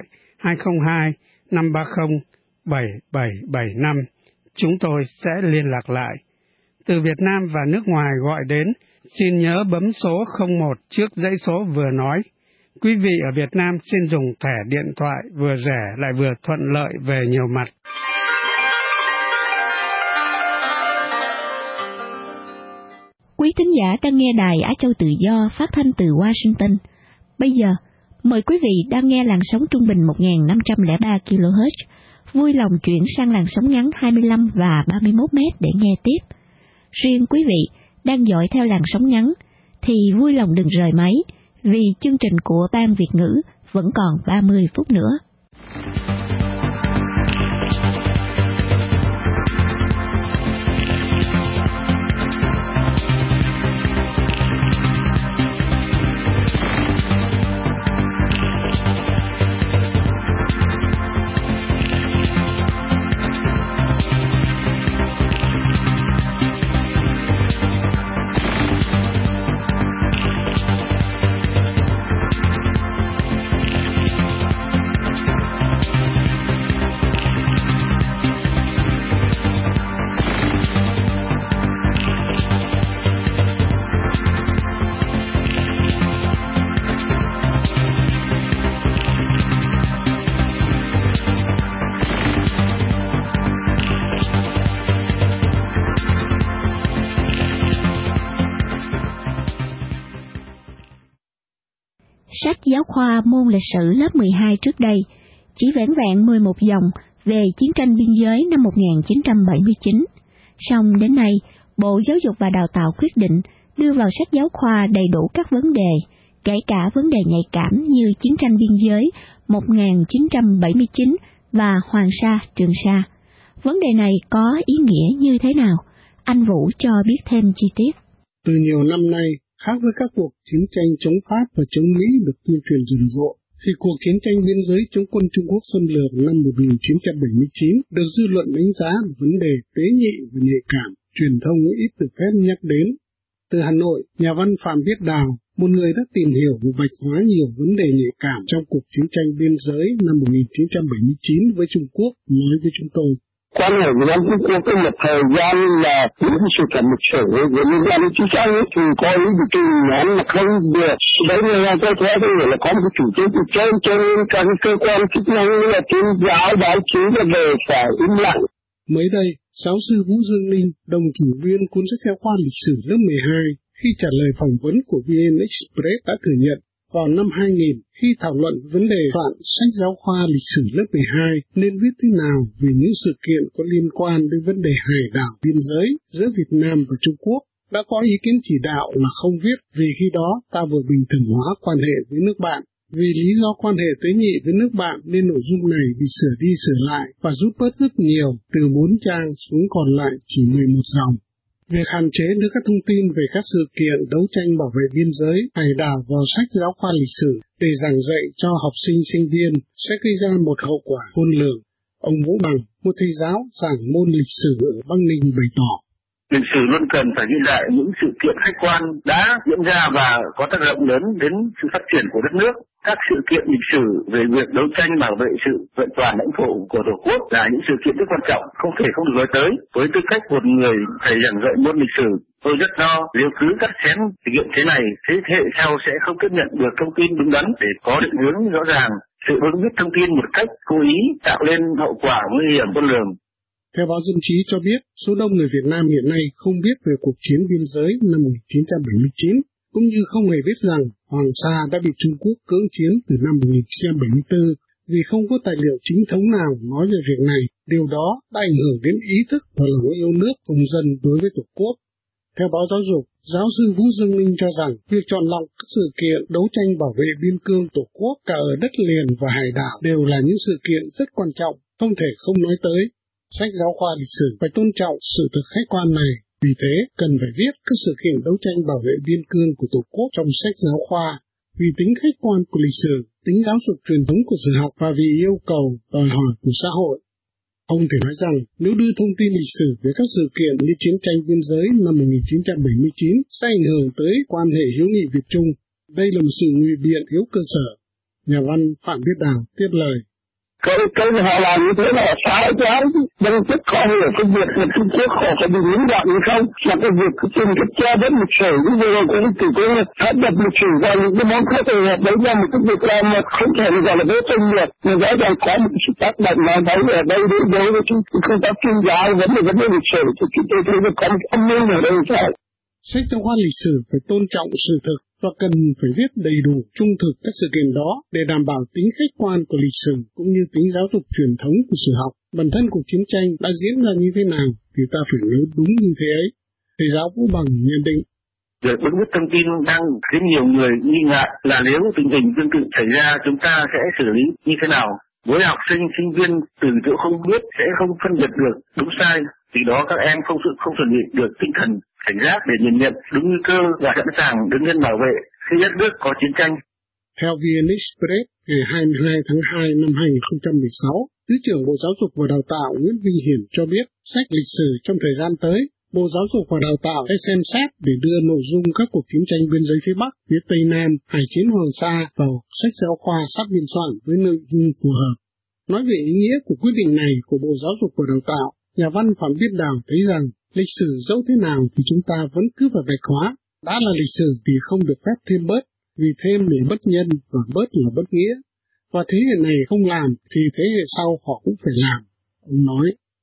202-530-7775. Chúng tôi sẽ liên lạc lại. Từ Việt Nam và nước ngoài gọi đến, xin nhớ bấm số 01 trước dãy số vừa nói. Quý vị ở Việt Nam xin dùng thẻ điện thoại vừa rẻ lại vừa thuận lợi về nhiều mặt. Quý thính giả đang nghe Đài Á Châu Tự Do phát thanh từ Washington. Bây giờ, mời quý vị đang nghe làn sóng trung bình 1503 kHz. Vui lòng chuyển sang làn sóng ngắn 25 và 31 mét để nghe tiếp. Riêng quý vị đang dõi theo làn sóng ngắn thì vui lòng đừng rời máy, vì chương trình của Ban Việt ngữ vẫn còn 30 phút nữa. Sách giáo khoa môn lịch sử lớp 12 trước đây chỉ vẻn vẹn 11 dòng về chiến tranh biên giới năm 1979. Song đến nay, Bộ Giáo dục và Đào tạo quyết định đưa vào sách giáo khoa đầy đủ các vấn đề, kể cả vấn đề nhạy cảm như chiến tranh biên giới 1979 và Hoàng Sa, Trường Sa. Vấn đề này có ý nghĩa như thế nào? Anh Vũ cho biết thêm chi tiết. Từ nhiều năm nay, khác với các cuộc chiến tranh chống Pháp và chống Mỹ được tuyên truyền rầm rộ, thì cuộc chiến tranh biên giới chống quân Trung Quốc xâm lược năm 1979 được dư luận đánh giá là vấn đề tế nhị và nhạy cảm, truyền thông ít được phép nhắc đến. Từ Hà Nội, nhà văn Phạm Viết Đào, một người đã tìm hiểu và vạch hóa nhiều vấn đề nhạy cảm trong cuộc chiến tranh biên giới năm 1979 với Trung Quốc, nói với chúng tôi. Quan hệ Việt Nam Trung Quốc có một thời gian là những sự kiện lịch sử của liên quan đến chiến tranh thì có những cái tình nhóm là không được. Đấy là tôi thấy là có một cái chủ trương từ trên cho nên các cơ quan chức năng như là tuyên giáo, báo chí là đều phải im lặng. Mới đây, giáo sư Vũ Dương Ninh, đồng chủ biên cuốn sách giáo khoa lịch sử lớp 12, khi trả lời phỏng vấn của VN Express đã thừa nhận, vào năm 2000, khi thảo luận vấn đề soạn sách giáo khoa lịch sử lớp 12 nên viết thế nào về những sự kiện có liên quan đến vấn đề hải đảo biên giới giữa Việt Nam và Trung Quốc, đã có ý kiến chỉ đạo là không viết vì khi đó ta vừa bình thường hóa quan hệ với nước bạn. Vì lý do quan hệ tế nhị với nước bạn nên nội dung này bị sửa đi sửa lại và rút bớt rất nhiều, từ 4 trang xuống còn lại chỉ 11 dòng. Việc hạn chế đưa các thông tin về các sự kiện đấu tranh bảo vệ biên giới, hải đảo vào sách giáo khoa lịch sử để giảng dạy cho học sinh sinh viên sẽ gây ra một hậu quả khôn lường. Ông Vũ Bằng, một thầy giáo giảng môn lịch sử ở Bắc Ninh bày tỏ. Lịch sử luôn cần phải ghi lại những sự kiện khách quan đã diễn ra và có tác động lớn đến sự phát triển của đất nước. Các sự kiện lịch sử về việc đấu tranh bảo vệ sự vẹn toàn lãnh thổ của Tổ quốc là những sự kiện rất quan trọng, không thể không được nói tới. Với tư cách một người thầy giảng dạy môn lịch sử, tôi rất lo nếu cứ cắt xén thực hiện thế này, thế hệ sau sẽ không tiếp nhận được thông tin đúng đắn để có định hướng rõ ràng. Sự bưng bít thông tin một cách cố ý tạo nên hậu quả nguy hiểm khôn lường. Theo báo Dân Trí cho biết, số đông người Việt Nam hiện nay không biết về cuộc chiến biên giới năm 1979, cũng như không hề biết rằng Hoàng Sa đã bị Trung Quốc cưỡng chiếm từ năm 1974, vì không có tài liệu chính thống nào nói về việc này. Điều đó đã ảnh hưởng đến ý thức và lòng yêu nước công dân đối với Tổ quốc. Theo báo Giáo dục, giáo sư Vũ Dương Ninh cho rằng việc chọn lọc các sự kiện đấu tranh bảo vệ biên cương Tổ quốc cả ở đất liền và hải đảo đều là những sự kiện rất quan trọng, không thể không nói tới. Sách giáo khoa lịch sử phải tôn trọng sự thực khách quan này, vì thế cần phải viết các sự kiện đấu tranh bảo vệ biên cương của Tổ quốc trong sách giáo khoa, vì tính khách quan của lịch sử, tính giáo dục truyền thống của sử học và vì yêu cầu, đòi hỏi của xã hội. Ông thể nói rằng nếu đưa thông tin lịch sử về các sự kiện như chiến tranh biên giới năm 1979 sẽ ảnh hưởng tới quan hệ hữu nghị Việt-Trung. Đây là một sự ngụy biện thiếu cơ sở. Nhà văn Phạm Viết Đào tiếp lời. Cái họ làm như thế là sai trái, dân chức họ hiểu cái việc là Trung Quốc họ phải bị nhiễm đoạn như không, là cái việc trên cái che đất lịch sử, như vậy cũng từ cái áp đặt lịch sử vào những cái món khác thì đấy là một cái việc làm mà không thể gọi là đấu tranh được, nhưng rõ ràng có một sự tác động nào đấy ở đây đối với công tác chuyên giáo vấn đề lịch sử thì chúng tôi thấy là có một âm mưu ở đây phải. Sách giáo khoa lịch sử phải tôn trọng sự thực và cần phải viết đầy đủ trung thực các sự kiện đó để đảm bảo tính khách quan của lịch sử cũng như tính giáo dục truyền thống của sử học. Bản thân cuộc chiến tranh đã diễn ra như thế nào thì ta phải nhớ đúng như thế ấy. Thầy giáo Vũ Bằng nhận định. Việc bưng bít thông tin đang khiến nhiều người nghi ngại là nếu tình hình tương tự xảy ra chúng ta sẽ xử lý như thế nào. Với học sinh, sinh viên từ chỗ không biết sẽ không phân biệt được đúng sai, vì đó các em không chuẩn bị được tinh thần cảnh giác để nhìn nhận đúng nguy cơ và sẵn sàng đứng lên bảo vệ khi đất nước có chiến tranh. Theo VN Express, ngày 22 tháng 2 năm 2016, Thứ trưởng Bộ Giáo dục và Đào tạo Nguyễn Vinh Hiển cho biết sách lịch sử trong thời gian tới, Bộ Giáo dục và Đào tạo sẽ xem xét để đưa nội dung các cuộc chiến tranh biên giới phía Bắc, phía Tây Nam, Hải chiến Hoàng Sa vào sách giáo khoa sắp biên soạn với nội dung phù hợp. Nói về ý nghĩa của quyết định này của Bộ Giáo dục và Đào tạo, nhà văn Phạm Viết Đào thấy rằng lịch sử dẫu thế nào thì chúng ta vẫn cứ phải vạch hóa. Đã là lịch sử thì không được phép thêm bớt, vì thêm là bất nhân và bớt là bất nghĩa. Và thế hệ này không làm thì thế hệ sau họ cũng phải làm, ông nói.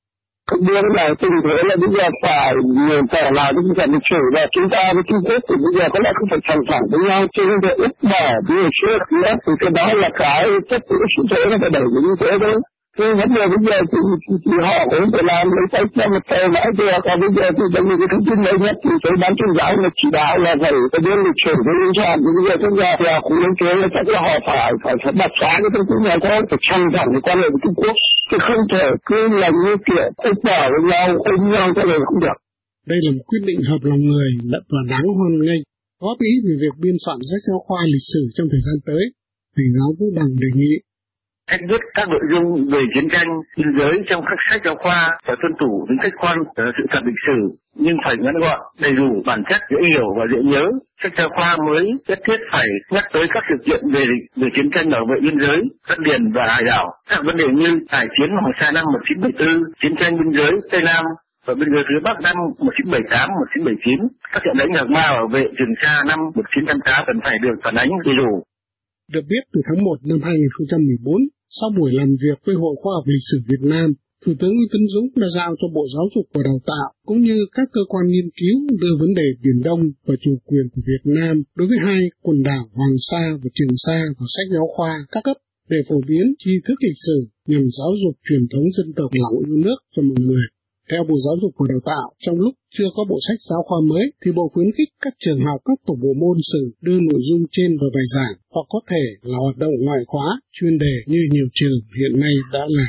Đương là tình thế là bây giờ phải trở lại với cái lịch sử là chúng ta với Trung Quốc thì bây giờ có lẽ không phải sẵn sàng với nhau chứ không thể ít bỏ như ngày xưa nữa. Thì cái đó là cái chất của sự thế nó phải đẩy như thế thôi. Thế vấn đề bây giờ thì họ cũng phải làm lấy tay cho một tờ mãi được. Còn bây giờ thì trong những cái thông tin mới nhất thì cái ban tuyên giáo là chỉ đạo là phải cái bên lịch sử với liên sản. Thì bây giờ chúng ta thì cũng lên kế là chắc là họ phải đặt sáng cái thông tin này thôi, phải sẵn sàng cái quan hệ với Trung Quốc. Chứ không thể cứ là như kiểu ích bỏ với nhau, ôm nhau cho nên không được. Đây là một quyết định hợp lòng người và đáng hoan nghênh. Góp ý về việc biên soạn sách giáo khoa lịch sử trong thời gian tới, thầy giáo Vũ Bằng đề nghị cắt đứt các nội dung về chiến tranh biên giới trong các sách giáo khoa và tuân thủ tính khách quan sự thật lịch sử, nhưng phải ngắn gọn, đầy đủ, bản chất, dễ hiểu và dễ nhớ. Sách giáo khoa mới nhất thiết phải nhắc tới các sự kiện về chiến tranh bảo vệ biên giới, đất liền và hải đảo, các vấn đề như hải chiến Hoàng Sa năm 1974, chiến tranh biên giới Tây Nam và biên giới phía Bắc năm 1978, 1979, các trận đánh Gạc Ma bảo vệ Trường Sa năm 1988 cần phải được phản ánh đầy đủ. Được biết từ tháng 1 năm 2014, sau buổi làm việc với Hội Khoa học Lịch sử Việt Nam, Thủ tướng Nguyễn Tấn Dũng đã giao cho Bộ Giáo dục và Đào tạo cũng như các cơ quan nghiên cứu đưa vấn đề Biển Đông và chủ quyền của Việt Nam đối với hai quần đảo Hoàng Sa và Trường Sa vào sách giáo khoa các cấp để phổ biến tri thức lịch sử nhằm giáo dục truyền thống dân tộc lòng yêu nước cho mọi người. Theo Bộ Giáo dục và Đào tạo, trong lúc chưa có bộ sách giáo khoa mới thì Bộ khuyến khích các trường học các tổ bộ môn sử đưa nội dung trên vào bài giảng hoặc có thể là hoạt động ngoại khóa, chuyên đề như nhiều trường hiện nay đã làm.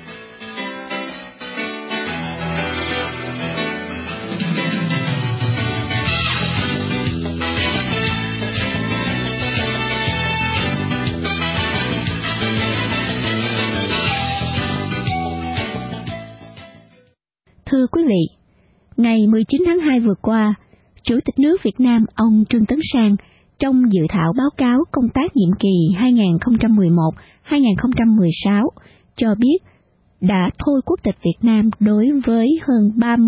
Thưa quý vị, ngày 19 tháng 2 vừa qua, Chủ tịch nước Việt Nam ông Trương Tấn Sang trong dự thảo báo cáo công tác nhiệm kỳ 2011-2016 cho biết đã thôi quốc tịch Việt Nam đối với hơn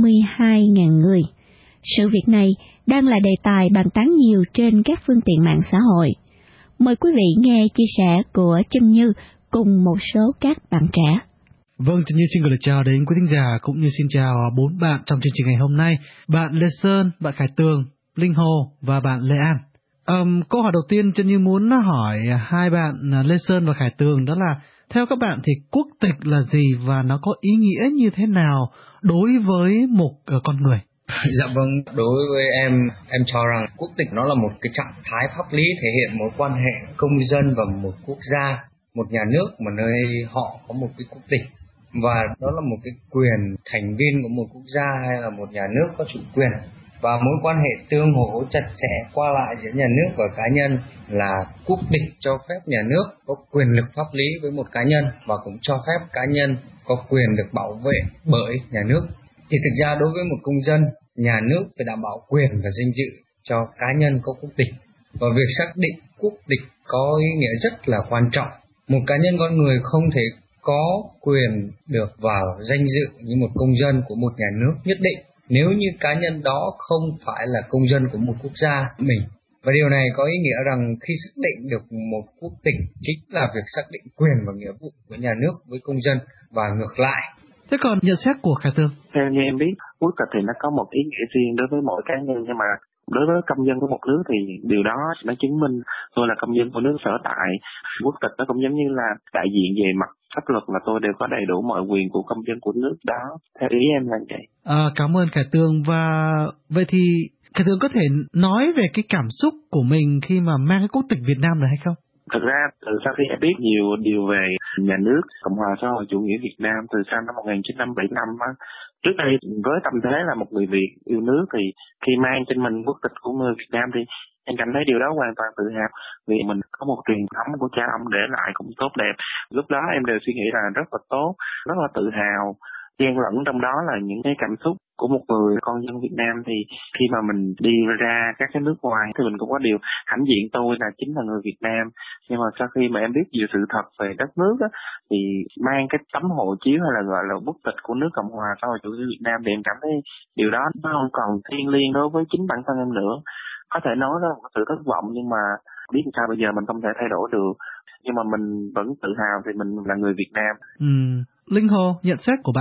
32.000 người. Sự việc này đang là đề tài bàn tán nhiều trên các phương tiện mạng xã hội. Mời quý vị nghe chia sẻ của Trân Như cùng một số các bạn trẻ. Vâng, Trân Như xin gửi lời chào đến quý thính giả cũng như xin chào 4 bạn trong chương trình ngày hôm nay. Bạn Lê Sơn, bạn Khải Tường, Linh Hồ và bạn Lê An. Câu hỏi đầu tiên Trân Như muốn hỏi hai bạn Lê Sơn và Khải Tường đó là theo các bạn thì quốc tịch là gì và nó có ý nghĩa như thế nào đối với một con người? Dạ vâng, đối với em cho rằng quốc tịch nó là một cái trạng thái pháp lý thể hiện mối quan hệ công dân và một quốc gia, một nhà nước mà nơi họ có một cái quốc tịch. Và đó là một cái quyền thành viên của một quốc gia hay là một nhà nước có chủ quyền. Và mối quan hệ tương hỗ chặt chẽ qua lại giữa nhà nước và cá nhân là quốc tịch cho phép nhà nước có quyền lực pháp lý với một cá nhân và cũng cho phép cá nhân có quyền được bảo vệ bởi nhà nước. Thì thực ra đối với một công dân, nhà nước phải đảm bảo quyền và danh dự cho cá nhân có quốc tịch. Và việc xác định quốc tịch có ý nghĩa rất là quan trọng. Một cá nhân con người không thể có quyền được vào danh dự như một công dân của một nhà nước nhất định nếu như cá nhân đó không phải là công dân của một quốc gia mình. Và điều này có ý nghĩa rằng khi xác định được một quốc tịch chính là việc xác định quyền và nghĩa vụ của nhà nước với công dân và ngược lại. Thế còn nhận xét của Khải Tường? Theo như em biết, quốc tịch thì nó có một ý nghĩa riêng đối với mỗi cá nhân, nhưng mà đối với công dân của một nước thì điều đó nó chứng minh tôi là công dân của nước sở tại. Quốc tịch nó cũng giống như là đại diện về mặt pháp luật là tôi đều có đầy đủ mọi quyền của công dân của nước đó. Theo ý em là vậy. Cảm ơn Khải Tường. Và vậy thì Khải Tường có thể nói về cái cảm xúc của mình khi mà mang cái quốc tịch Việt Nam này hay không? Thực ra từ sau khi em biết nhiều điều về nhà nước Cộng hòa xã hội chủ nghĩa Việt Nam từ sau năm 1975 á, trước đây với tâm thế là một người Việt yêu nước thì khi mang trên mình quốc tịch của người Việt Nam thì em cảm thấy điều đó hoàn toàn tự hào vì mình có một truyền thống của cha ông để lại cũng tốt đẹp. Lúc đó em đều suy nghĩ là rất là tốt, rất là tự hào. Xen lẫn trong đó là những cái cảm xúc của một người con dân Việt Nam thì khi mà mình đi ra các cái nước ngoài thì mình cũng có điều hãnh diện tôi là chính là người Việt Nam. Nhưng mà sau khi mà em biết nhiều sự thật về đất nước á, thì mang cái tấm hộ chiếu hay là gọi là quốc tịch của nước Cộng hòa xã hội chủ nghĩa Việt Nam thì em cảm thấy điều đó nó không còn thiêng liêng đối với chính bản thân em nữa. Có thể nói là một sự thất vọng nhưng mà biết sao bây giờ mình không thể thay đổi được. Nhưng mà mình vẫn tự hào thì mình là người Việt Nam. Linh Hồ, nhận xét của bạn?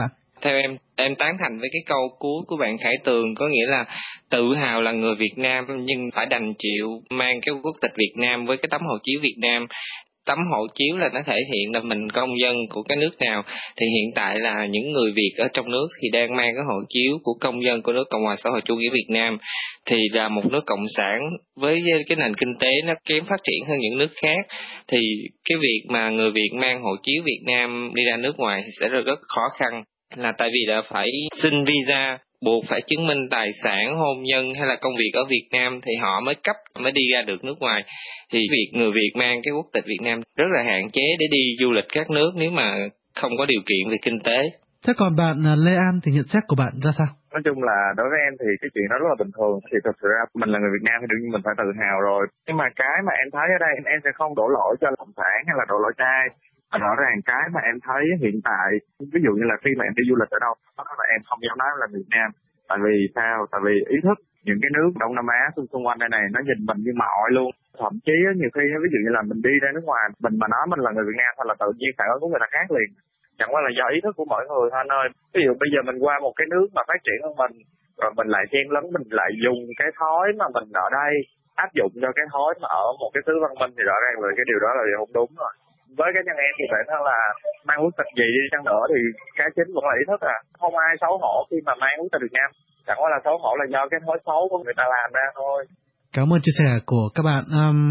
Theo em tán thành với cái câu cuối của bạn Khải Tường, có nghĩa là tự hào là người Việt Nam nhưng phải đành chịu mang cái quốc tịch Việt Nam với cái tấm hộ chiếu Việt Nam. Tấm hộ chiếu là nó thể hiện là mình công dân của cái nước nào, thì hiện tại là những người Việt ở trong nước thì đang mang cái hộ chiếu của công dân của nước Cộng hòa xã hội chủ nghĩa Việt Nam, thì là một nước cộng sản với cái nền kinh tế nó kém phát triển hơn những nước khác, thì cái việc mà người Việt mang hộ chiếu Việt Nam đi ra nước ngoài thì sẽ rất khó khăn, là tại vì là phải xin visa, buộc phải chứng minh tài sản, hôn nhân hay là công việc ở Việt Nam thì họ mới đi ra được nước ngoài. Thì việc người Việt mang cái quốc tịch Việt Nam rất là hạn chế để đi du lịch các nước nếu mà không có điều kiện về kinh tế. Thế còn bạn Lê An thì nhận xét của bạn ra sao? Nói chung là đối với em thì cái chuyện đó rất là bình thường. Thì thực sự ra mình là người Việt Nam thì đương nhiên mình phải tự hào rồi. Nhưng mà cái mà em thấy ở đây em sẽ không đổ lỗi cho cộng sản hay là đổ lỗi cho ai. Rõ ràng cái mà em thấy hiện tại, ví dụ như là khi mà em đi du lịch ở đâu, đó là em không dám nói là Việt Nam. Tại vì sao? Tại vì ý thức những cái nước Đông Nam Á xung quanh đây này nó nhìn mình như mọi luôn. Thậm chí nhiều khi ví dụ như là mình đi ra nước ngoài, mình mà nói mình là người Việt Nam thôi là tự nhiên phản ứng của người ta khác liền. Chẳng qua là do ý thức của mọi người thôi anh ơi. Ví dụ bây giờ mình qua một cái nước mà phát triển hơn mình, rồi mình lại chen lấn, mình lại dùng cái thói mà mình ở đây áp dụng cho cái thói mà ở một cái xứ văn minh, thì rõ ràng là cái điều đó là điều không đúng rồi. Với cá nhân em thì bản thân là mang quốc tịch gì đi chăng nữa thì cái chính vẫn là ý thức à. Không ai xấu hổ khi mà mang quốc tịch Việt Nam. Chẳng qua là xấu hổ là do cái thói xấu của người ta làm ra thôi. Cảm ơn chia sẻ của các bạn.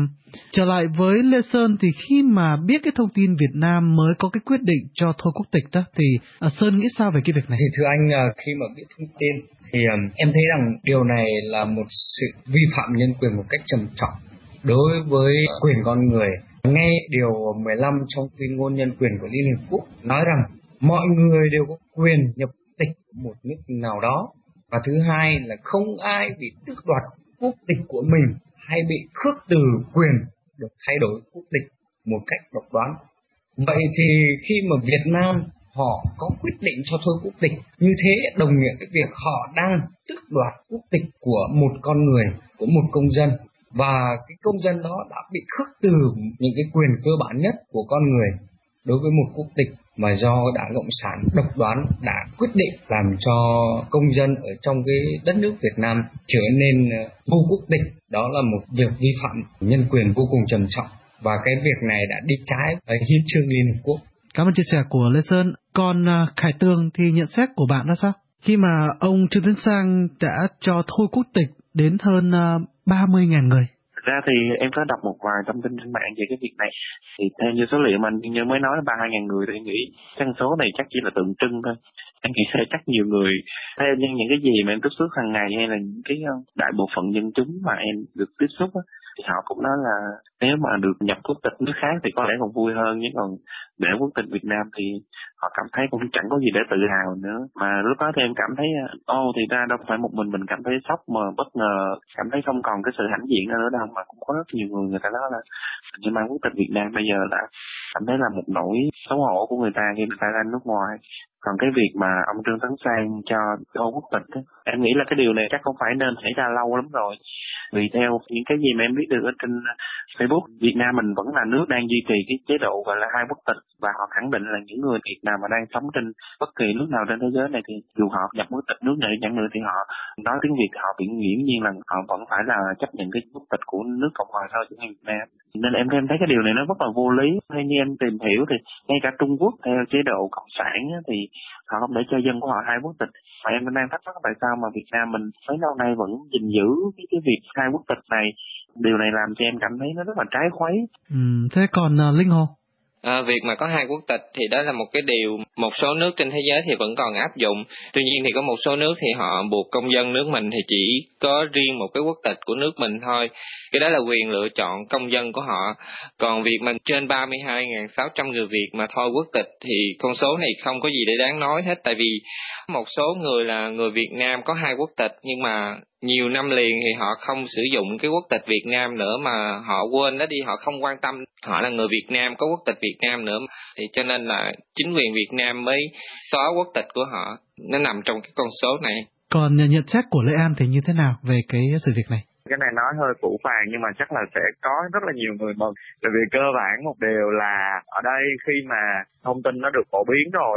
Trở lại với Lê Sơn, thì khi mà biết cái thông tin Việt Nam mới có cái quyết định cho thôi quốc tịch đó, thì Sơn nghĩ sao về cái việc này? Thì thưa anh, khi mà biết thông tin thì em thấy rằng điều này là một sự vi phạm nhân quyền một cách trầm trọng đối với quyền con người. Nghe điều 15 trong tuyên ngôn nhân quyền của Liên Hiệp Quốc nói rằng mọi người đều có quyền nhập tịch một nước nào đó, và thứ hai là không ai bị tước đoạt quốc tịch của mình hay bị khước từ quyền được thay đổi quốc tịch một cách độc đoán. Vậy thì khi mà Việt Nam họ có quyết định cho thôi quốc tịch, như thế đồng nghĩa với việc họ đang tước đoạt quốc tịch của một con người, của một công dân, và cái công dân đó đã bị khước từ những cái quyền cơ bản nhất của con người đối với một quốc tịch mà do Đảng Cộng sản độc đoán đã quyết định làm cho công dân ở trong cái đất nước Việt Nam trở nên vô quốc tịch. Đó là một việc vi phạm nhân quyền vô cùng trầm trọng, và cái việc này đã đi trái với hiến chương Liên Hợp Quốc. Cảm ơn chia sẻ của Lê Sơn. Còn Khải Tường thì nhận xét của bạn ra sao? Khi mà ông Trương Tấn Sang đã cho thôi quốc tịch đến hơn 30.000 người. Thực ra thì em có đọc một vài thông tin trên mạng về cái việc này. Thì theo như số liệu mà anh như mới nói là 32.000 người, thì em nghĩ con số này chắc chỉ là tượng trưng thôi. Em nghĩ sẽ chắc nhiều người theo những cái gì mà em tiếp xúc hàng ngày hay là những cái đại bộ phận dân chúng mà em được tiếp xúc á, thì họ cũng nói là nếu mà được nhập quốc tịch nước khác thì có lẽ còn vui hơn, nhưng còn để quốc tịch Việt Nam thì họ cảm thấy cũng chẳng có gì để tự hào nữa. Mà lúc đó thì em cảm thấy thì ra đâu phải một mình cảm thấy sốc mà bất ngờ, cảm thấy không còn cái sự hãnh diện nữa đâu, mà cũng có rất nhiều người ta nói là như mang quốc tịch Việt Nam bây giờ là cảm thấy là một nỗi xấu hổ của người ta khi người ta ra nước ngoài. Còn cái việc mà ông Trương Tấn Sang cho thôi quốc tịch ấy, em nghĩ là cái điều này chắc không phải nên xảy ra lâu lắm rồi. Vì theo những cái gì mà em biết được ở trên Facebook, Việt Nam mình vẫn là nước đang duy trì cái chế độ gọi là hai quốc tịch, và họ khẳng định là những người Việt Nam mà đang sống trên bất kỳ nước nào trên thế giới này thì dù họ nhập quốc tịch nước này chẳng nữa thì họ nói tiếng Việt, họ bị nghiễm nhiên là họ vẫn phải là chấp nhận cái quốc tịch của nước Cộng hòa xã hội chủ nghĩa Việt Nam. Nên em thấy cái điều này nó rất là vô lý. Theo như em tìm hiểu thì ngay cả Trung Quốc theo chế độ cộng sản thì họ không để cho dân của họ hai quốc tịch. Mà em đang thắc mắc tại sao mà Việt Nam mình mấy lâu nay vẫn gìn giữ cái việc hai quốc tịch này. Điều này làm cho em cảm thấy nó rất là trái khuấy. Thế còn Linh Hồ? Việc mà có hai quốc tịch thì đó là một cái điều một số nước trên thế giới thì vẫn còn áp dụng. Tuy nhiên thì có một số nước thì họ buộc công dân nước mình thì chỉ có riêng một cái quốc tịch của nước mình thôi. Cái đó là quyền lựa chọn công dân của họ. Còn việc mà trên 32.600 người Việt mà thôi quốc tịch thì con số này không có gì để đáng nói hết. Tại vì một số người là người Việt Nam có hai quốc tịch nhưng mà nhiều năm liền thì họ không sử dụng cái quốc tịch Việt Nam nữa, mà họ quên nó đi, họ không quan tâm họ là người Việt Nam có quốc tịch Việt Nam nữa, thì cho nên là chính quyền Việt Nam mới xóa quốc tịch của họ. Nó nằm trong cái con số này. Còn nhận xét của Lê An thì như thế nào về cái sự việc này? Cái này nói hơi phũ phàng nhưng mà chắc là sẽ có rất là nhiều người mừng. Tại vì cơ bản một điều là ở đây khi mà thông tin nó được phổ biến rồi á,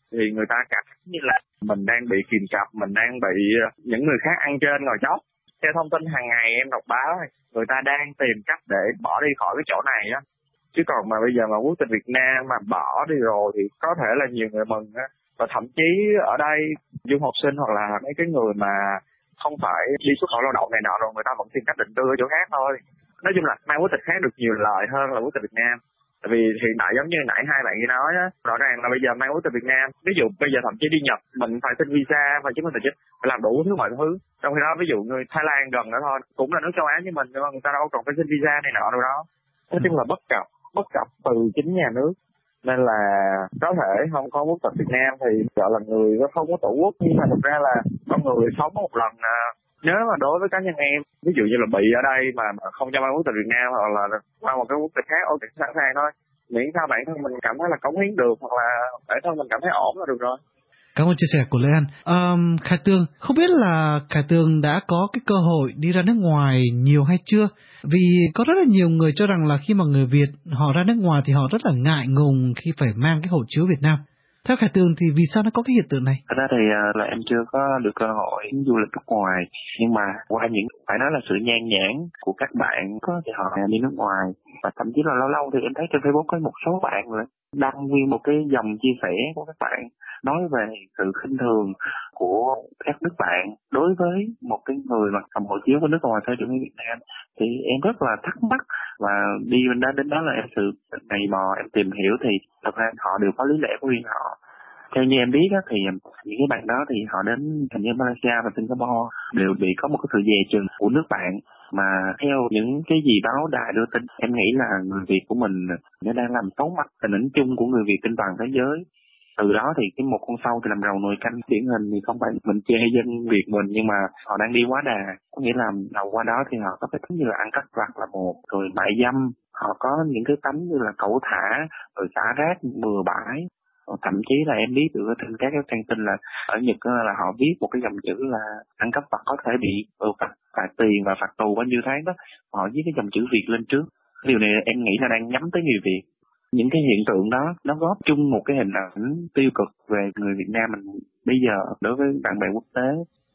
thì người ta cảm như là mình đang bị kìm cặp, mình đang bị những người khác ăn trên ngồi chót. Theo thông tin hàng ngày em đọc báo, người ta đang tìm cách để bỏ đi khỏi cái chỗ này á. Chứ còn mà bây giờ mà quốc tịch Việt Nam mà bỏ đi rồi thì có thể là nhiều người mừng á. Và thậm chí ở đây du học sinh hoặc là mấy cái người mà không phải đi xuất khẩu lao động này nọ rồi, người ta vẫn tìm cách định cư ở chỗ khác thôi. Nói chung là mang quốc tịch khác được nhiều lợi hơn là quốc tịch Việt Nam. Tại vì hiện tại giống như nãy hai bạn nói á, rõ ràng là bây giờ mang quốc tịch Việt Nam, ví dụ bây giờ thậm chí đi Nhật mình phải xin visa, phải chứng minh tài chính, phải làm đủ thứ mọi thứ. Trong khi đó ví dụ người Thái Lan gần đó thôi, cũng là nước châu Á như mình, nhưng mà người ta đâu còn phải xin visa này nọ đâu đó. Nói chung là bất cập từ chính nhà nước. Nên là có thể không có quốc tịch Việt Nam thì gọi là người không có tổ quốc, nhưng mà thực ra là con người sống một lần. Nếu mà đối với cá nhân em, ví dụ như là bị ở đây mà không cho mang quốc tịch Việt Nam hoặc là qua một cái quốc tịch khác, ok sẵn sàng thôi, miễn sao bản thân mình cảm thấy là cống hiến được hoặc là bản thân mình cảm thấy ổn là được rồi. Cảm ơn chia sẻ của Lê An. Khải Tường, không biết là Khải Tường đã có cái cơ hội đi ra nước ngoài nhiều hay chưa? Vì có rất là nhiều người cho rằng là khi mà người Việt họ ra nước ngoài thì họ rất là ngại ngùng khi phải mang cái hộ chiếu Việt Nam. Theo Khải Tường thì vì sao nó có cái hiện tượng này? Thật ra thì là em chưa có được cơ hội du lịch nước ngoài, nhưng mà qua những phải nói là sự nhan nhản của các bạn có thì họ đi nước ngoài, và thậm chí là lâu lâu thì em thấy trên Facebook có một số bạn rồi đăng nguyên một cái dòng chia sẻ của các bạn nói về sự khinh thường của các nước bạn đối với một cái người mà cầm hộ chiếu của nước ngoài theo chủ nghĩa Việt Nam. Thì em rất là thắc mắc và đi đến đó là em sự mày mò em tìm hiểu thì thật ra họ đều có lý lẽ của riêng họ. Theo như em biết á, thì những cái bạn đó thì họ đến hình như Malaysia và Singapore đều bị có một cái sự dè chừng của nước bạn, mà theo những cái gì báo đài đưa tin, em nghĩ là người Việt của mình nó đang làm xấu mặt hình ảnh chung của người Việt trên toàn thế giới. Từ đó thì cái một con sâu thì làm rầu nồi canh, điển hình thì không phải mình chê dân Việt mình, nhưng mà họ đang đi quá đà, có nghĩa là đầu qua đó thì họ có cái tính như là ăn cắp vặt là một, rồi mại dâm, họ có những cái tánh như là cẩu thả, rồi xả rác bừa bãi. Thậm chí là em biết được trên các cái trang tin là ở Nhật là họ viết một cái dòng chữ là ăn cắp vặt có thể bị phạt tiền và phạt tù bao nhiêu tháng đó, họ viết cái dòng chữ Việt lên trước. Điều này em nghĩ là đang nhắm tới người Việt. Những cái hiện tượng đó nó góp chung một cái hình ảnh tiêu cực về người Việt Nam mình bây giờ đối với bạn bè quốc tế.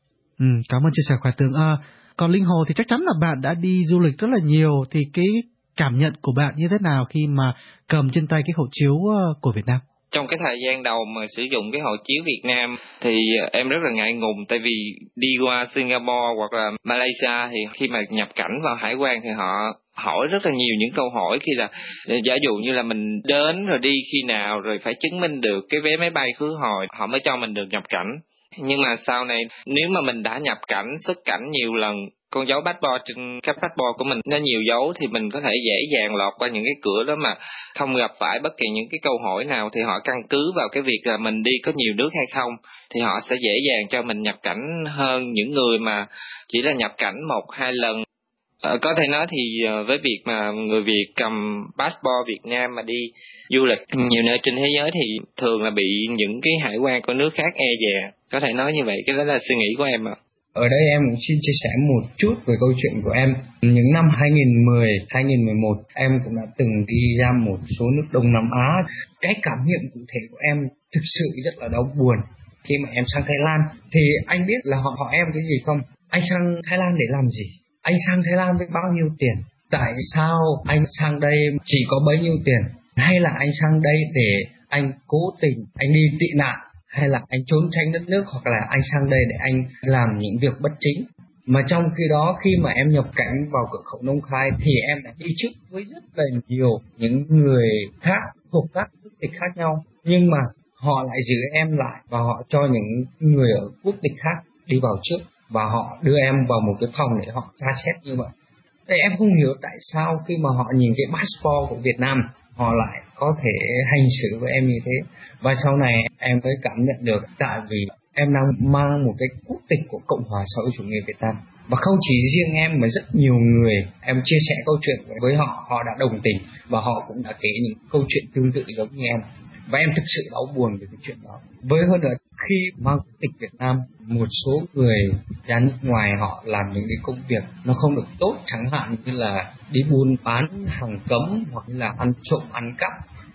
Cảm ơn chia sẻ Khải Tường. Còn Linh Hồ thì chắc chắn là bạn đã đi du lịch rất là nhiều, thì cái cảm nhận của bạn như thế nào khi mà cầm trên tay cái hộ chiếu của Việt Nam? Trong cái thời gian đầu mà sử dụng cái hộ chiếu Việt Nam thì em rất là ngại ngùng, tại vì đi qua Singapore hoặc là Malaysia thì khi mà nhập cảnh vào hải quan thì họ hỏi rất là nhiều những câu hỏi, khi là giả dụ như là mình đến rồi đi khi nào, rồi phải chứng minh được cái vé máy bay khứ hồi họ mới cho mình được nhập cảnh. Nhưng mà sau này nếu mà mình đã nhập cảnh, xuất cảnh nhiều lần, con dấu passport trên cái passport của mình nó nhiều dấu, thì mình có thể dễ dàng lọt qua những cái cửa đó mà không gặp phải bất kỳ những cái câu hỏi nào. Thì họ căn cứ vào cái việc là mình đi có nhiều nước hay không, thì họ sẽ dễ dàng cho mình nhập cảnh hơn những người mà chỉ là nhập cảnh 1-2 lần. Có thể nói thì với việc mà người Việt cầm passport Việt Nam mà đi du lịch nhiều nơi trên thế giới thì thường là bị những cái hải quan của nước khác e dè. Có thể nói như vậy, cái đó là suy nghĩ của em ạ. Ở đây em cũng xin chia sẻ một chút về câu chuyện của em. Những năm 2010, 2011 em cũng đã từng đi ra một số nước Đông Nam Á. Cái cảm nhận cụ thể của em thực sự rất là đau buồn. Khi mà em sang Thái Lan thì anh biết là họ hỏi em cái gì không? Anh sang Thái Lan để làm gì? Anh sang Thái Lan với bao nhiêu tiền? Tại sao anh sang đây chỉ có bấy nhiêu tiền? Hay là anh sang đây để anh cố tình anh đi tị nạn? Hay là anh trốn tránh đất nước, hoặc là anh sang đây để anh làm những việc bất chính? Mà trong khi đó khi mà em nhập cảnh vào cửa khẩu Nong Khai thì em đã đi trước với rất là nhiều những người khác thuộc các quốc tịch khác nhau, nhưng mà họ lại giữ em lại và họ cho những người ở quốc tịch khác đi vào trước và họ đưa em vào một cái phòng để họ tra xét như vậy. Thế em không hiểu tại sao khi mà họ nhìn cái passport của Việt Nam họ lại có thể hành xử với em như thế. Và sau này em mới cảm nhận được tại vì em đang mang một cái quốc tịch của Cộng hòa xã hội chủ nghĩa Việt Nam. Và không chỉ riêng em mà rất nhiều người em chia sẻ câu chuyện với họ, họ đã đồng tình và họ cũng đã kể những câu chuyện tương tự giống như em. Và em thực sự đau buồn về cái chuyện đó. Với hơn nữa, khi mang quốc tịch Việt Nam, một số người ra nước ngoài họ làm những cái công việc nó không được tốt, chẳng hạn như là đi buôn bán hàng cấm, hoặc là ăn trộm, ăn cắp,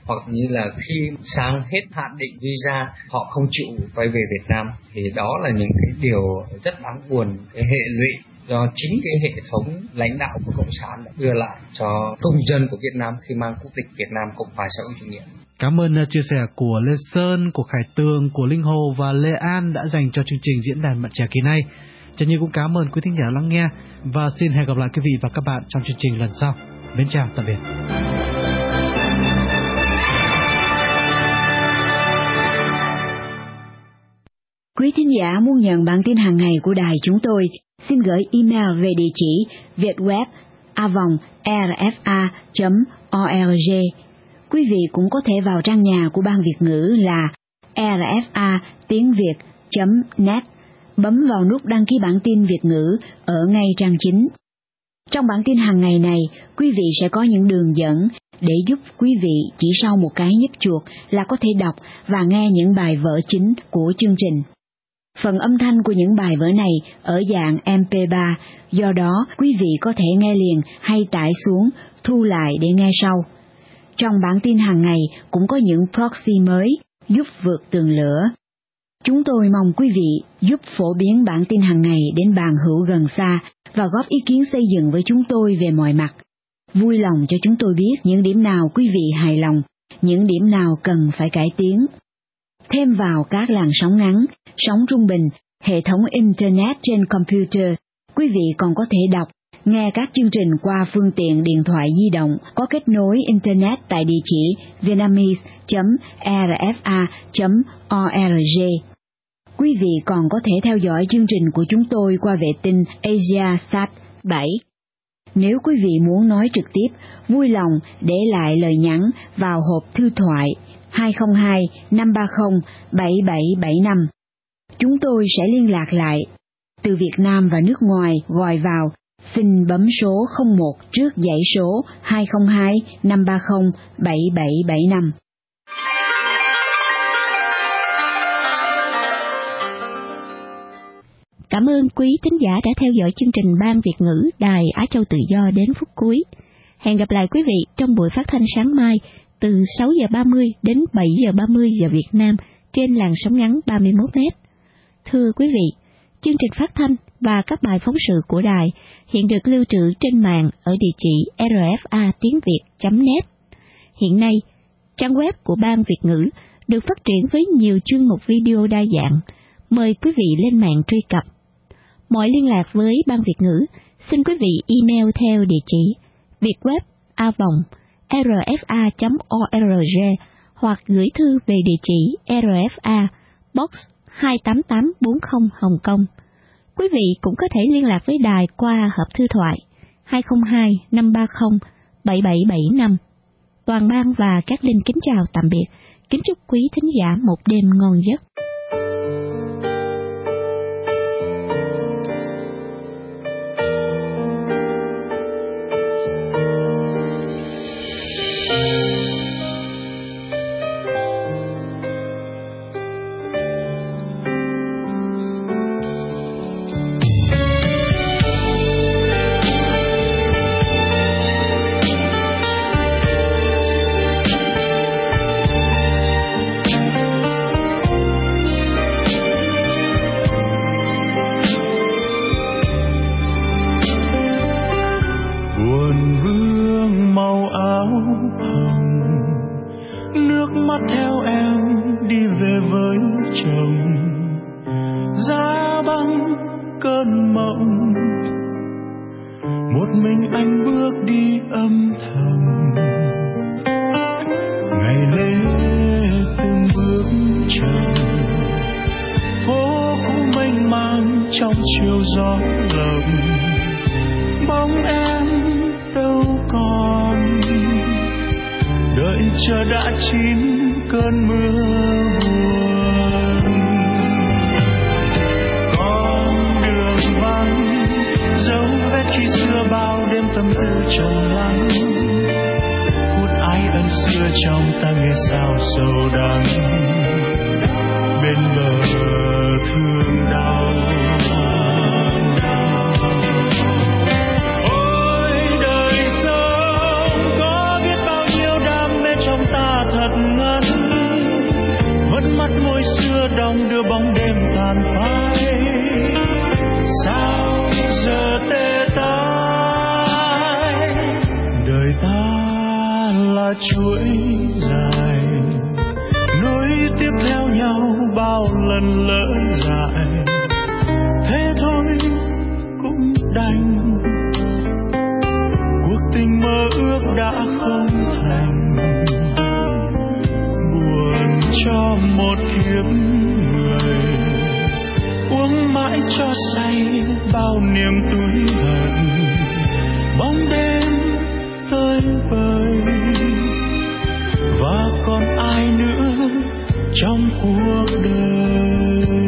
hoặc như là khi sang hết hạn định visa họ không chịu quay về Việt Nam, thì đó là những cái điều rất đáng buồn, cái hệ lụy do chính cái hệ thống lãnh đạo của Cộng sản đã đưa lại cho công dân của Việt Nam khi mang quốc tịch Việt Nam Cộng hòa xã hội chủ nghĩa. Cảm ơn chia sẻ của Lê Sơn, của Khải Tường, của Linh Hồ và Lê An đã dành cho chương trình Diễn đàn Bạn Trẻ kỳ này. Trần Như cũng cảm ơn quý thính giả lắng nghe và xin hẹn gặp lại quý vị và các bạn trong chương trình lần sau. Mến chào, tạm biệt. Quý thính giả muốn nhận bản tin hàng ngày của đài chúng tôi, xin gửi email về địa chỉ vietweb@rfa.org. Quý vị cũng có thể vào trang nhà của Ban Việt ngữ là rfa.tiếng.việt.net, bấm vào nút đăng ký bản tin Việt ngữ ở ngay trang chính. Trong bản tin hàng ngày này, quý vị sẽ có những đường dẫn để giúp quý vị chỉ sau một cái nhấp chuột là có thể đọc và nghe những bài vở chính của chương trình. Phần âm thanh của những bài vở này ở dạng MP3, do đó quý vị có thể nghe liền hay tải xuống, thu lại để nghe sau. Trong bản tin hàng ngày cũng có những proxy mới giúp vượt tường lửa. Chúng tôi mong quý vị giúp phổ biến bản tin hàng ngày đến bạn hữu gần xa và góp ý kiến xây dựng với chúng tôi về mọi mặt. Vui lòng cho chúng tôi biết những điểm nào quý vị hài lòng, những điểm nào cần phải cải tiến. Thêm vào các làn sóng ngắn, sóng trung bình, hệ thống Internet trên computer, quý vị còn có thể đọc, nghe các chương trình qua phương tiện điện thoại di động có kết nối Internet tại địa chỉ vietnamese.rfa.org. Quý vị còn có thể theo dõi chương trình của chúng tôi qua vệ tinh AsiaSat 7. Nếu quý vị muốn nói trực tiếp, vui lòng để lại lời nhắn vào hộp thư thoại 202-530-7775. Chúng tôi sẽ liên lạc lại. Từ Việt Nam và nước ngoài gọi vào, xin bấm số 01 trước dãy số 202-530-7775. Cảm ơn quý thính giả đã theo dõi chương trình Ban Việt ngữ Đài Á Châu Tự Do đến phút cuối. Hẹn gặp lại quý vị trong buổi phát thanh sáng mai từ 6 giờ 30 đến 7 giờ 30 giờ Việt Nam trên làn sóng ngắn 31 m. Thưa quý vị, chương trình phát thanh và các bài phóng sự của đài hiện được lưu trữ trên mạng ở địa chỉ rfa.tiếng.việt.net. Hiện nay, trang web của Ban Việt ngữ được phát triển với nhiều chuyên mục video đa dạng. Mời quý vị lên mạng truy cập. Mọi liên lạc với Ban Việt ngữ, xin quý vị email theo địa chỉ vietweb@rfa.org hoặc gửi thư về địa chỉ RFA Box 28840 Hồng Kông. Quý vị cũng có thể liên lạc với đài qua hộp thư thoại 202-530-7775. Toàn ban và các linh kính chào tạm biệt. Kính chúc quý thính giả một đêm ngon giấc. Ôi đời sống có biết bao nhiêu đam mê trong ta thật đông đưa bóng đêm tàn phai. Sao giờ tê tái, đời ta là chuỗi dài, nối tiếp theo nhau bao lần lỡ dại. Thế thôi cũng đành, cuộc tình mơ ước đã không thành. Buồn cho một kiếp người, uống mãi cho say bao niềm tủi hận. Bóng đêm tới bời, và còn ai nữa trong cuộc đời.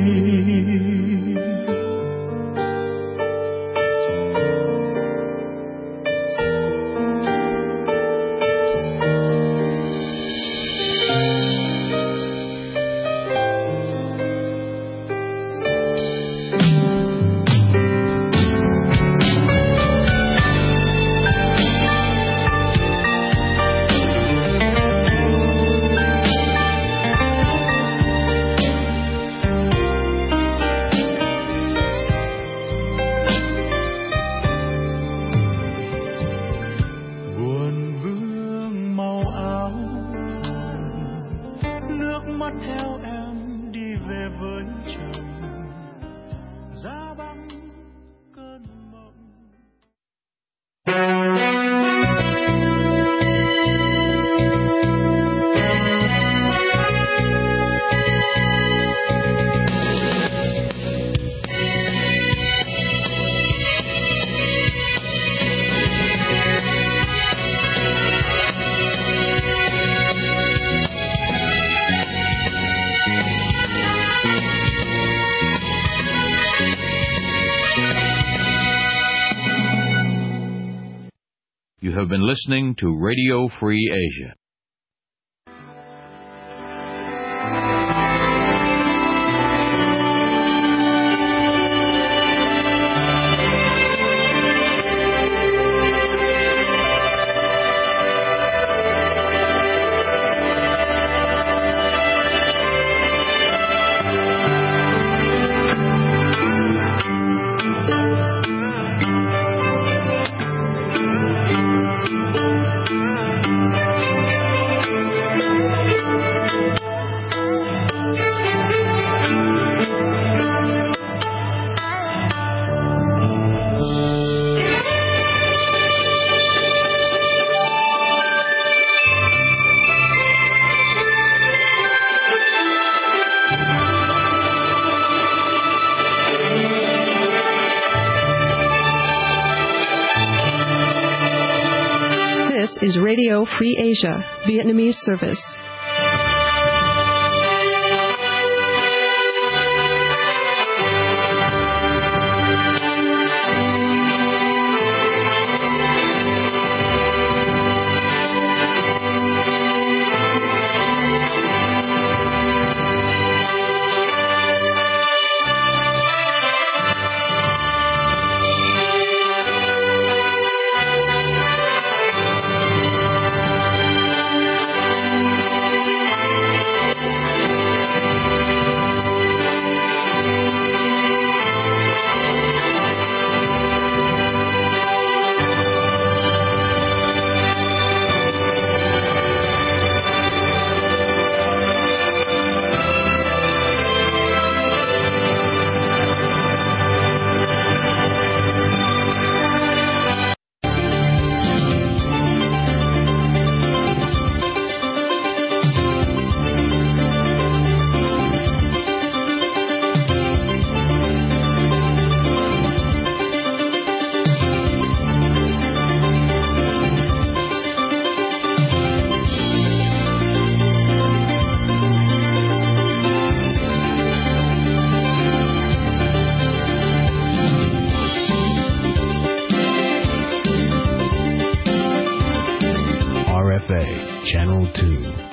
You have been listening to Radio Free Asia. Is Radio Free Asia, Vietnamese service. Channel 2.